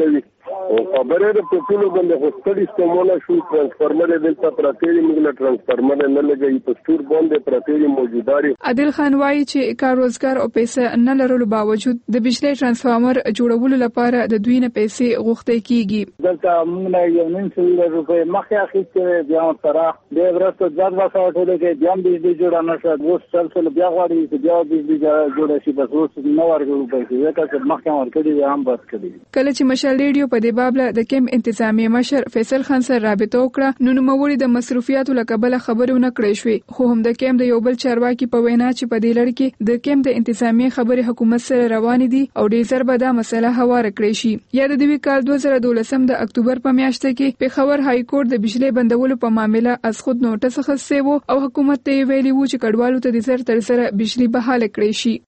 C: او خبره د پټولو باندې خو ستړي ستومونه شو ترانسفارمر دلته پراتېری موږ ترانسفارمر نه لګي په سټور باندې پراتېری موجوداري.
I: عادل خان وایي چې کار روزګار او پیسې نه لرلو باوجود د بجلی ترانسفارمر جوړولو لپاره د دوی نه پیسې غوښتل کیږي.
O: دلته موږ یو نیم سل روپۍ مخکې اخیستې بیا سره د ورته ځاد واسه ټول کې بیا بجلی جوړه نه شو اوس څل څل بیا غواړي چې بیا بجلی جوړه شي بس اوس نو ورغلو پیسې ځکه مخکې ورکړي هم بس کړي. کله چې مشال ریډیو په دې باب له د کیمپ انتظامی مشر فیصل خان سره رابطه وکړه نو نوموړي د مصرفیاتو لکبل خبرونه کړې شوې خو هم د کیمپ د یو بل چارواکي په وینا چې په دې لړ کې د کیمپ د انتظامی خبرې حکومت سره روان دي او ډیر زر به دا مسله هواره کړې شي. یا د دوی کال دوه زره دولسم د اکتوبر په میاشت کې پیښور های کورټ د بجلی بندولو په معاملې از خود نوټس اخیستی وو او حکومت ته ویلي وو چې کډوالو ته د زر تر سره بجلی بحاله کړې شي.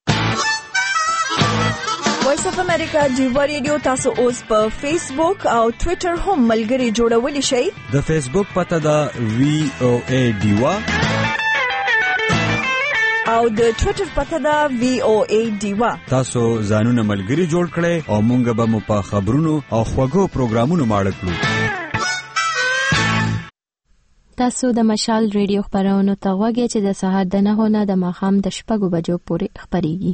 P: وایس اف امریکا ډیوا ریډیو تاسو اوس په فیسبوک او ټوئیټر هم ملګري جوړولی شئ.
Q: د فیسبوک پته ده وی او ای ډیوا
P: او د ټوئیټر پته ده وی او ای ډیوا.
Q: تاسو ځانونه ملګري جوړ کړئ او مونږ به مو په خبرونو او خوږو پروګرامونو ماړه کړو.
A: تاسو د مشال ریډیو خبرونو ته غوږی چې د سهار د نهو نه د ماښام د شپږو بجو پورې خبريږي.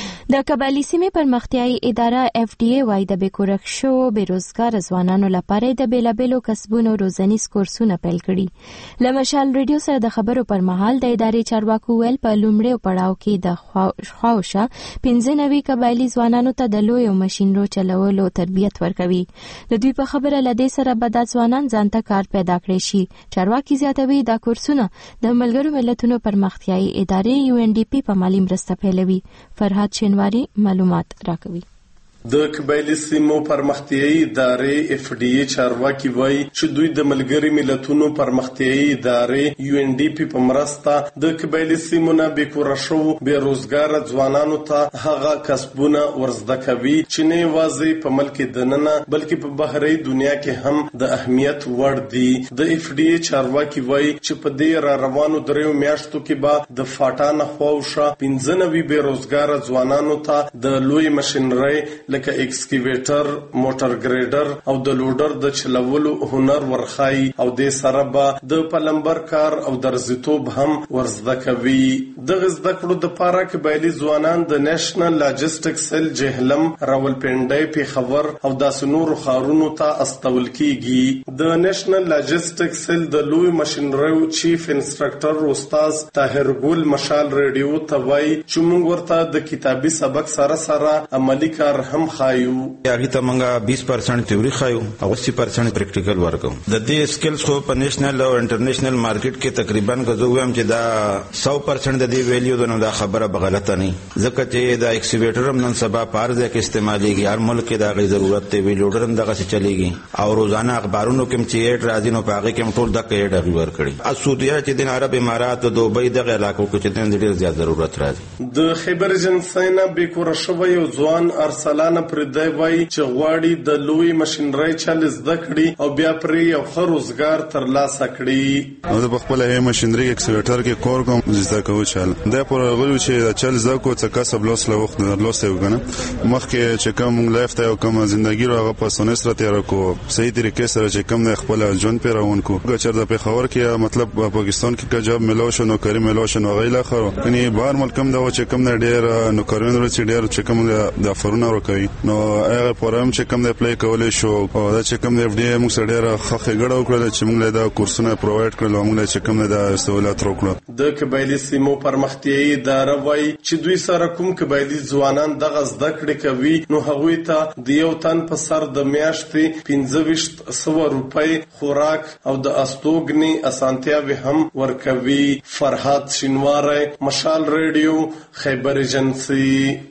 A: د قبایلی سیمې پرمختیايي اداره اف ډي اي وايي د بیکورښ شو بیروزګار ځوانانو لپاره د بیلابېلو کسبونو روزنیز کورسونه پیل کړي. له مشال ریډیو سره د خبرو پر مهال د ادارې چارواکو ویل په لومړي پړاو کې د خواوشه پنځه نوي قبایلی ځوانانو ته د لویو ماشينونو چلولو تربیت ورکوي. د دوی په خبره لدې سره به د ځوانان ځانته کار پیدا کړي شي. چارواکي زیاتوي دا کورسونه د ملګرو ملتونو پرمختیايي ادارې یو ان ډي پی په مالی مرسته پیلوي. فرهاد شینواری معلومات راکوي.
R: د قبایلی سیمو پرمختیايي ادارې اف ډي اي چارواکي وایي چې دوی د ملګری ملتونو پرمختیايي ادارې یو ان ډي پی په مرسته د قبایلی سیمو نه بیکوره شو بیروزګار ځوانانو ته هغه کسبونه ورزده کوي چې نه یوازې په ملک دننه بلکې په بهري دنیا کې هم د اهمیت وړ دي. د اف ډي اي چارواکي وایي چې په دې را روانو دریو میاشتو کې به د فاټا خواوشه پنځه نوي بیروزګار ځوانانو ته د لوی ماشينري لکه ایکسکیویټر، موټر ګریډر او د لوډر د چلولو هنر ورخای او د سره به د پلمبر کار او درزیتوب هم ورزده کوي. د غزده کړو د پاره قبایلی ځوانان د نېشنل لاجستیک سیل جهلم راولپنډي پیښور او د سنورو خارونو ته استول کیږي. د نېشنل لاجستیک سیل د لوی ماشينري چیف انسټرکټر استاد طاهر ګل مشال ریډیو ته وایي چې موږ ورته د کتابي سبق سره سره عملی کار هم خایو.
T: یاغي ته مونږه بیس پرسنټ تیوري خایو او اسی پرسنټ پریکټیکل ورکو. د دې سکلز خو په نېشنل او انټرنیشنل مارکیټ کې تقریبا غوښوم چې دا سو پرسنټ د دې ویلیو د نو دا خبره بغلطه نه ځکه چې دا ایکسیویټر هم نن سبا پارځه کې استعماليږي. هر ملک کې دا غي ضرورت دی. ویلوډر هم دغه څه چلیږي او روزانه اخبارونو کې چې اډ راځي نو پاګه کې ټول دغه اډ ور کړی. اسودیا چې د عرب امارات او دوبۍ دغه علاقو کې چې د ډېر زیات ضرورت راځي.
R: د خیبر جنسینا بیکور شوی یو ځوان ارسلان پر دی وای چې غواړي د لوی ماشينري چل زده کړي او بیا پر یو خروزګار تر لاسه کړي.
V: نو د خپل هي ماشينري ایکسیویټر کې کور کوم زده کوي چل دا پر غوړو چې چل زده کو څه کسب لوس له وخت نه لوس یو کنه مخکې چې کوم لایف ته کوم ژوندۍ راغه په سونسره تیر کو صحیح طریقې سره چې کوم نه خپل ژوند پیراون کو ګچر د پیښور کې مطلب پاکستان کې کا جاب ملو شو نو کری ملو شو نو غیلا خرو کني بهر ملکم دا چې کوم نه ډیر نو کارونه ورڅ ډیر چې کوم د فرونه ورکوي نو هغه پروګرام چې کوم د اپلای کولای شو او دا چې کوم د اف ډي اي موږ سره ډیره خخه غړو کړل چې موږ له دا کورسونه پرووایډ کړل او موږ چې کوم د سہولت ورکړو.
R: د قبایلی سیمو پرمختیايي اداره وایي چې دوی سره کوم قبایلی ځوانان دغه زده کړې کوي نو هغوی ته د یو تن په سر د میاشتې پنځه ویشت سوه روپۍ خوراک او د استوګنې اسانتیاوې هم ورکوي. فرهاد شینواری مشال ریډیو خیبر ایجنسی.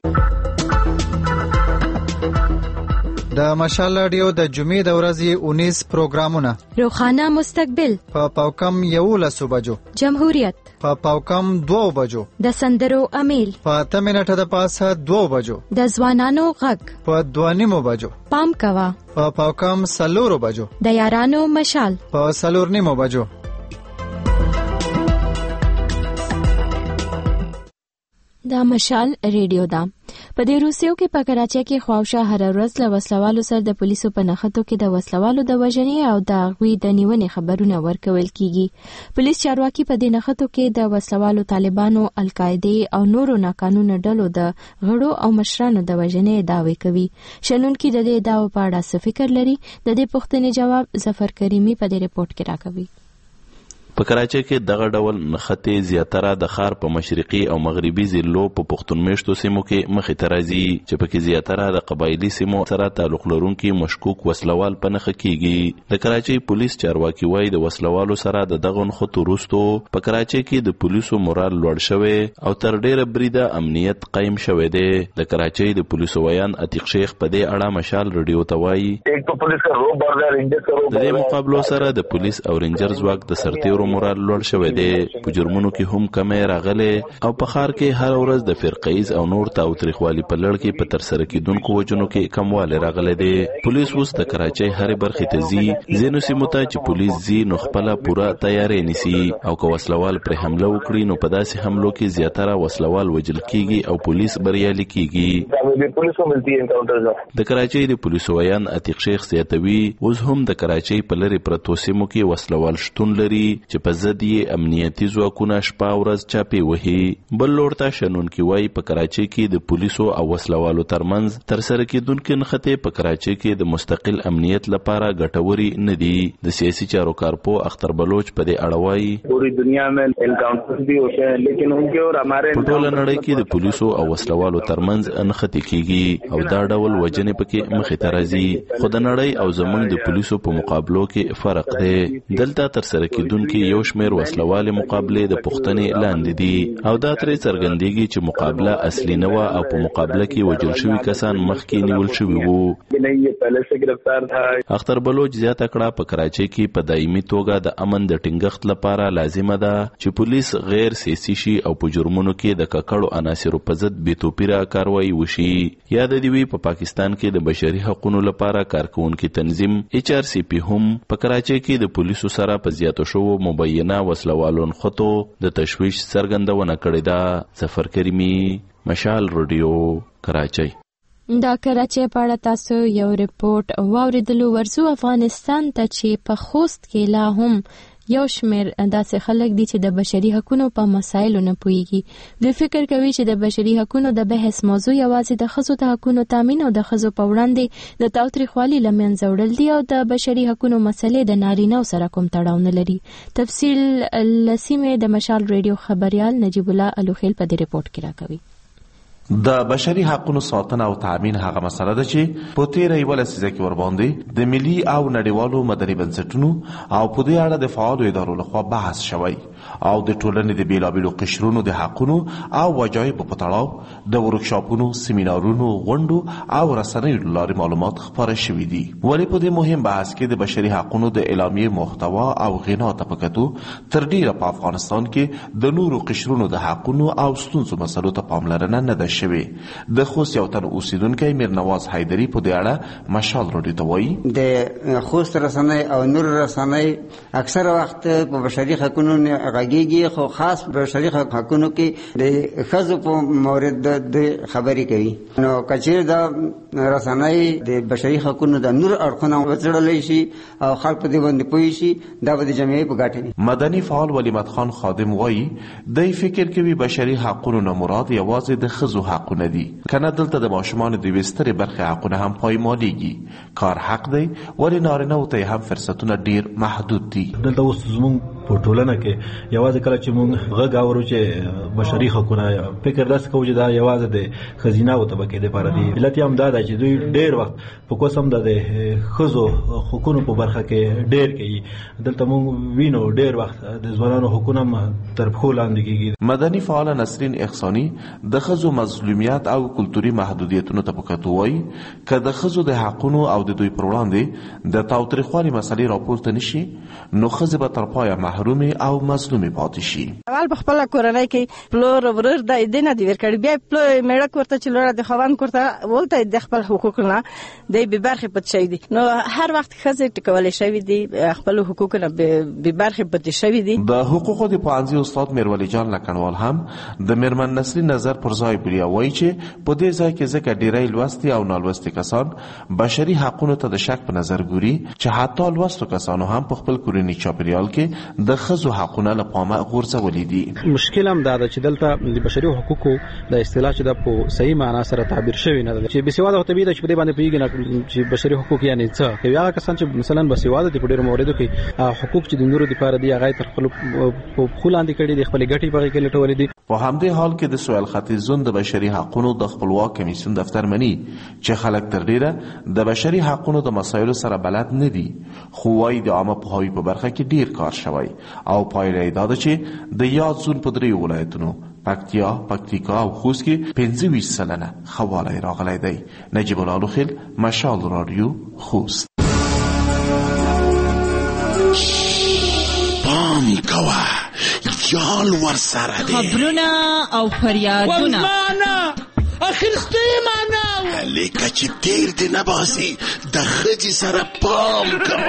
L: د مشال رادیو د جمعې د ورځې اونیز پروګرامونه
A: روخانه مستقبل
L: په پاوکم یولس بجو،
A: جمهوریت
L: په پاوکم دو بجو،
A: د سندرو امیل
L: په اته منټه د پاسه دو بجو،
A: د ځوانانو غږ
L: په دوه نیمو بجو،
A: پام کوا
L: په پاوکم سلورو بجو،
A: د یارانو مشال
L: په سلور نیمو بجو.
A: دا مشال ریډیو دا په دې روسیو کې په کراچۍ کې خواوشا هر ورځ له وسلوالو سره د پولیسو په نښتو کې د وسلوالو د وژنې او د غوي د نیونې خبرونه ورکول کیږي. پولیس چارواکي په دې نښتو کې د وسلوالو طالبانو، القاعده او نورو ناقانونه ډلو د غړو او مشرانو د وژنې دعوی کوي. شنونکي د دې دعوو په اړه څه فکر لري؟ د دې پوښتنې جواب ظفر کریمی په دې ریپورت کې راکوي.
D: په کراچۍ کې دغه ډول نښتې زیاتره د ښار په مشرقي او مغربي ضلعو په پښتون میشتو سیمو کې مخې ته راځي چې پکې زیاتره د قبایلي سیمو سره تعلق لرونکي مشکوک وسلوال په نښه کیږي. د کراچۍ پولیس چارواکي وایي د وسلوالو سره د دغه نښتو وروستو په کراچۍ کې د پولیسو مورال لوړ شوی او تر ډیره بریده امنیت قایم شوی دی. د کراچۍ د پولیسو ویان عتیق شیخ په دې اړه مشال رادیو ته وایي د دې مقابلو سره د پولیس او رینجر ځواک د سرتیرو مورال لوړ شوی دی. په جرمونو کې هم کمې راغلې او په ښار کې هر ورځ د فرقیز او نور تاوتریخوالي په لړ کې په ترسره کیدونکو وژنو کې کموالی راغلی دی. پولیس اوس د کراچۍ هرې برخې ته ځي، ځینو سیمو ته چې پولیس ځي نو خپله پوره تیاری نیسي او که وسلوال پرې حمله وکړي نو په داسې حملو کې زیاتره وسلوال وژل کیږي او پولیس بریالي کیږي. د کراچۍ د پولیسو ویان عتیق شیخ زیاتوي اوس هم د کراچۍ په لرې پرتو سیمو کې وسلوال شتون لري چې په ضد یې امنیتي ځواکونه شپه ورځ چاپې وهي. بل لور ته شنونکي وایي په کراچۍ کې د پولیسو او وسلوالو ترمنځ ترسره کیدونکې نښتې په کراچۍ کې د مستقل امنیت لپاره ګټورې نه دي. د سیاسي چارو کارپو اختر بلوچ په دې اړه وایي په ټوله نړۍ کې د پولیسو او وسلوالو ترمنځ نښتې کیږي او دا ډول وژنې پکې مخې ته راځي، خو د نړۍ او زموږ د پولیسو په مقابلو کې فرق دی. دلته ترسره کیدونکي یو شمېر وسلوالې مقابلې د پوښتنې لاندې دي او دا ترې څرګندېږي چې مقابله اصلي نه وه او په مقابله کې وژل شوي کسان مخکې نیول شوي وو. اختر بلوچ زیاته کړه په کراچۍ کې په دایمي توګه د امن د ټینګښت لپاره لازمه ده چې پولیس غیر سیاسي شي او په جرمونو کې د ککړو عناصرو په ضد بې توپیره کاروایي وشي. یاد دې وي په پاکستان کې د بشري حقوقو لپاره کارکوونکي تنظیم ایچ آر سی پی هم په کراچۍ کې د پولیسو سره په زیاتو شوو مبینه وسلوالو نښتو د تشویش څرګندونه کړې ده. ظفر کریمی، مشال رادیو، کراچۍ.
A: دا کراچۍ په اړه تاسو یو ریپورت واوریدلو. ورزو افغانستان ته چې په خوست کې لا هم یو شمیر داسې خلک دي چې د بشري حقوقو په مسایلو نه پوهیږي. دوی فکر کوي چې د بشري حقوقو د بحث موضوع یوازې د ښځو د حقوقو تامین او د ښځو په وړاندې د تاوتریخوالي له منځه وړل دي او د بشري حقوقو مسلې د نارینه‌و سره کوم تړاو نه لري. تفصیل لسیمه د مشال رادیو خبريال نجیب الله الوخیل په دې ریپورت کې راکوي.
S: د بشري حقوقو ساتنه او تامین هغه مسله ده چې په تیره یو لسیزه کې ورباندې د ملي او نړیوالو مدني بنسټونو او په دې اړه د فعالو ادارو لخوا بحث شوی او د ټولنې د بیلابیلو قشرونو د حقوقو او وجایبو په تړاو د ورکشاپونو، سیمینارونو، غونډو او رسنیو له لارې معلومات خپاره شوي دي. ولې په دې مهم بحث کې د بشري حقوقو د اعلامیې محتوا او غنا ته په کتو تر ډیره په افغانستان کې د نورو قشرونو د حقوقو او ستونزو مسلو ته پاملرنه نه ده شوی. د خوست یو تن اوسیدونکی میر نواز حیدری په دې اړه مشال رادیو ته وایي
W: د خوست رسنۍ او نور رسنۍ اکثر وخت په بشري حقوقو غږیږي، خو خاص بشري حقوقو کې د ښځو په مورد د خبرې کوي. نو کچیر د رسنۍ د بشري حقوقو د نور اړخونه وڅېړلی شي او خلک په دې باندې پوه شي، دا به د جمعیت په ګټه وي.
S: مدني فعال ولیمت خان خادم وایي دی فکر کوي بشري حقوقو نه مراد یوازې د ښځو حقونه دي، کنه دلته د ماشومانو د وسترې برخې حقونه هم پایمالېږي. کار حق دی ولې نارینه‌و ته هم فرصتونه ډیر محدود دي.
X: دلته اوس زموږ په ټولنه کې یوازې کله چې موږ غږ اورو چې بشري حقونه فکر داسې کوو چې دا یوازې د ښځینه او طبقې لپاره دي. علت یې هم دا ده چې دوی ډیر وخت په کوم د ښځو حقوقو په برخه کې ډیر کوي. دلته موږ وینو ډیر وخت د ځوانانو حقوق هم تر پښو لاندې کیږي.
S: مدني فعال نسرین احسانی د ښځو مظلومیت او کلتوري محدودیتونو ته په کتو وایي که د ښځو د حقوقو او د دوی پر وړاندې د تاوتریخوالي مسلې راپورته نشي نو ښځې به تر پایه محروم او مظلوم پاتې شي.
B: اول په خپل کورنۍ کې پلور ورور د دینه دی ورکړي بیا پلور میړه کوته چې لور د خوان کوته ولته د خپل حقوق نه د به برخه پټ شي دي. نو هر وخت خزه ټکولې شوی دي خپل حقوق نه به برخه پټ شوی دي.
S: د حقوقو د پوهنځي استاد میرولی جان لکنوال هم د میرمن نسلی نظر پر ځای بیا وایي چې په دې ځای کې ځکه ډیری لوستي او نالوستي کسان بشري حقوقو ته د شک په نظر ګوري چې حتی لوستو کسانو هم په خپل کورنی چاپیریال کې د ښځو حقونه له پامه غورځولي دي.
X: مشکل هم دا ده چې دلته د بشري حقوقو د اصطلاح چې د په صحیح معنا سره تعبیر شوی نه ده چې بسواده او طبيعي چې په دې باندې پیږي نه چې بشري حقوق یعنی څه کوي. هغه کسان چې مثلا بسواده دي په ډیرو موردو کې حقوق چې د نورو لپاره دی هغه تر خپل خلاندې کړي د خپل ګټي په کې لټولې دي.
S: په همدې حال کې د سویل ختیځون د بشري حقوقو د خپلواک کمیسیون دفتر مني چې خلک تر ډیره د بشري حقوقو د مسایلو سره بلد نه دي، خو وايي د عامه پوهاوي په برخه کې ډیر کار شوی او پایله دا ده چې د یاد زون په دریو ولایتونو پکتیا، پکتیکا او خوست کې پنځه ویشت سلنه خواله راغلی دی. نجیب الله لوخیل، مشال رادیو، خوست.
E: پام کوه یال ور سره دی
G: خبرونه او فریادونه
E: والمانا اخرستی معنا لیکه چې تیر دی نباسي د خجی سره پام کوه.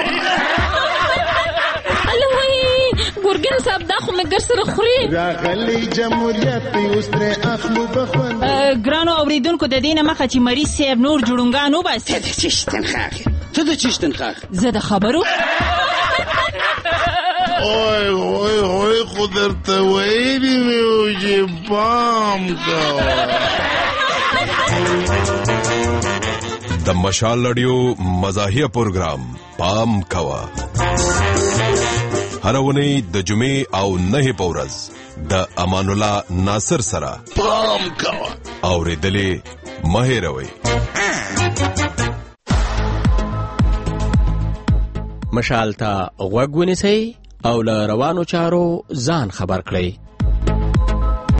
G: الوی ګورګین صاحب دا خو مګر سره خوري
E: راغلی جمهوریت اوس تر اخلو بخوند
G: ګرانو اوریدونکو د دینه مخه چې مریض صاحب نور جوړونګان وباسي.
E: ته د چشتن خاخ ته د چشتن خاخ
G: زه د خبرو
E: اوه اوه اوه خودر ته ویلی میو چې پام کوه.
K: د مشال رادیو مزاحیه پروگرام پام کوه هر ونی د جمعې او نه په ورځ د امان الله ناصر سره
E: پام کوه
K: اوریدلې مهیروي.
U: مشال ته غوږ ونیسئ او له روانو چارو ځان خبر کړئ.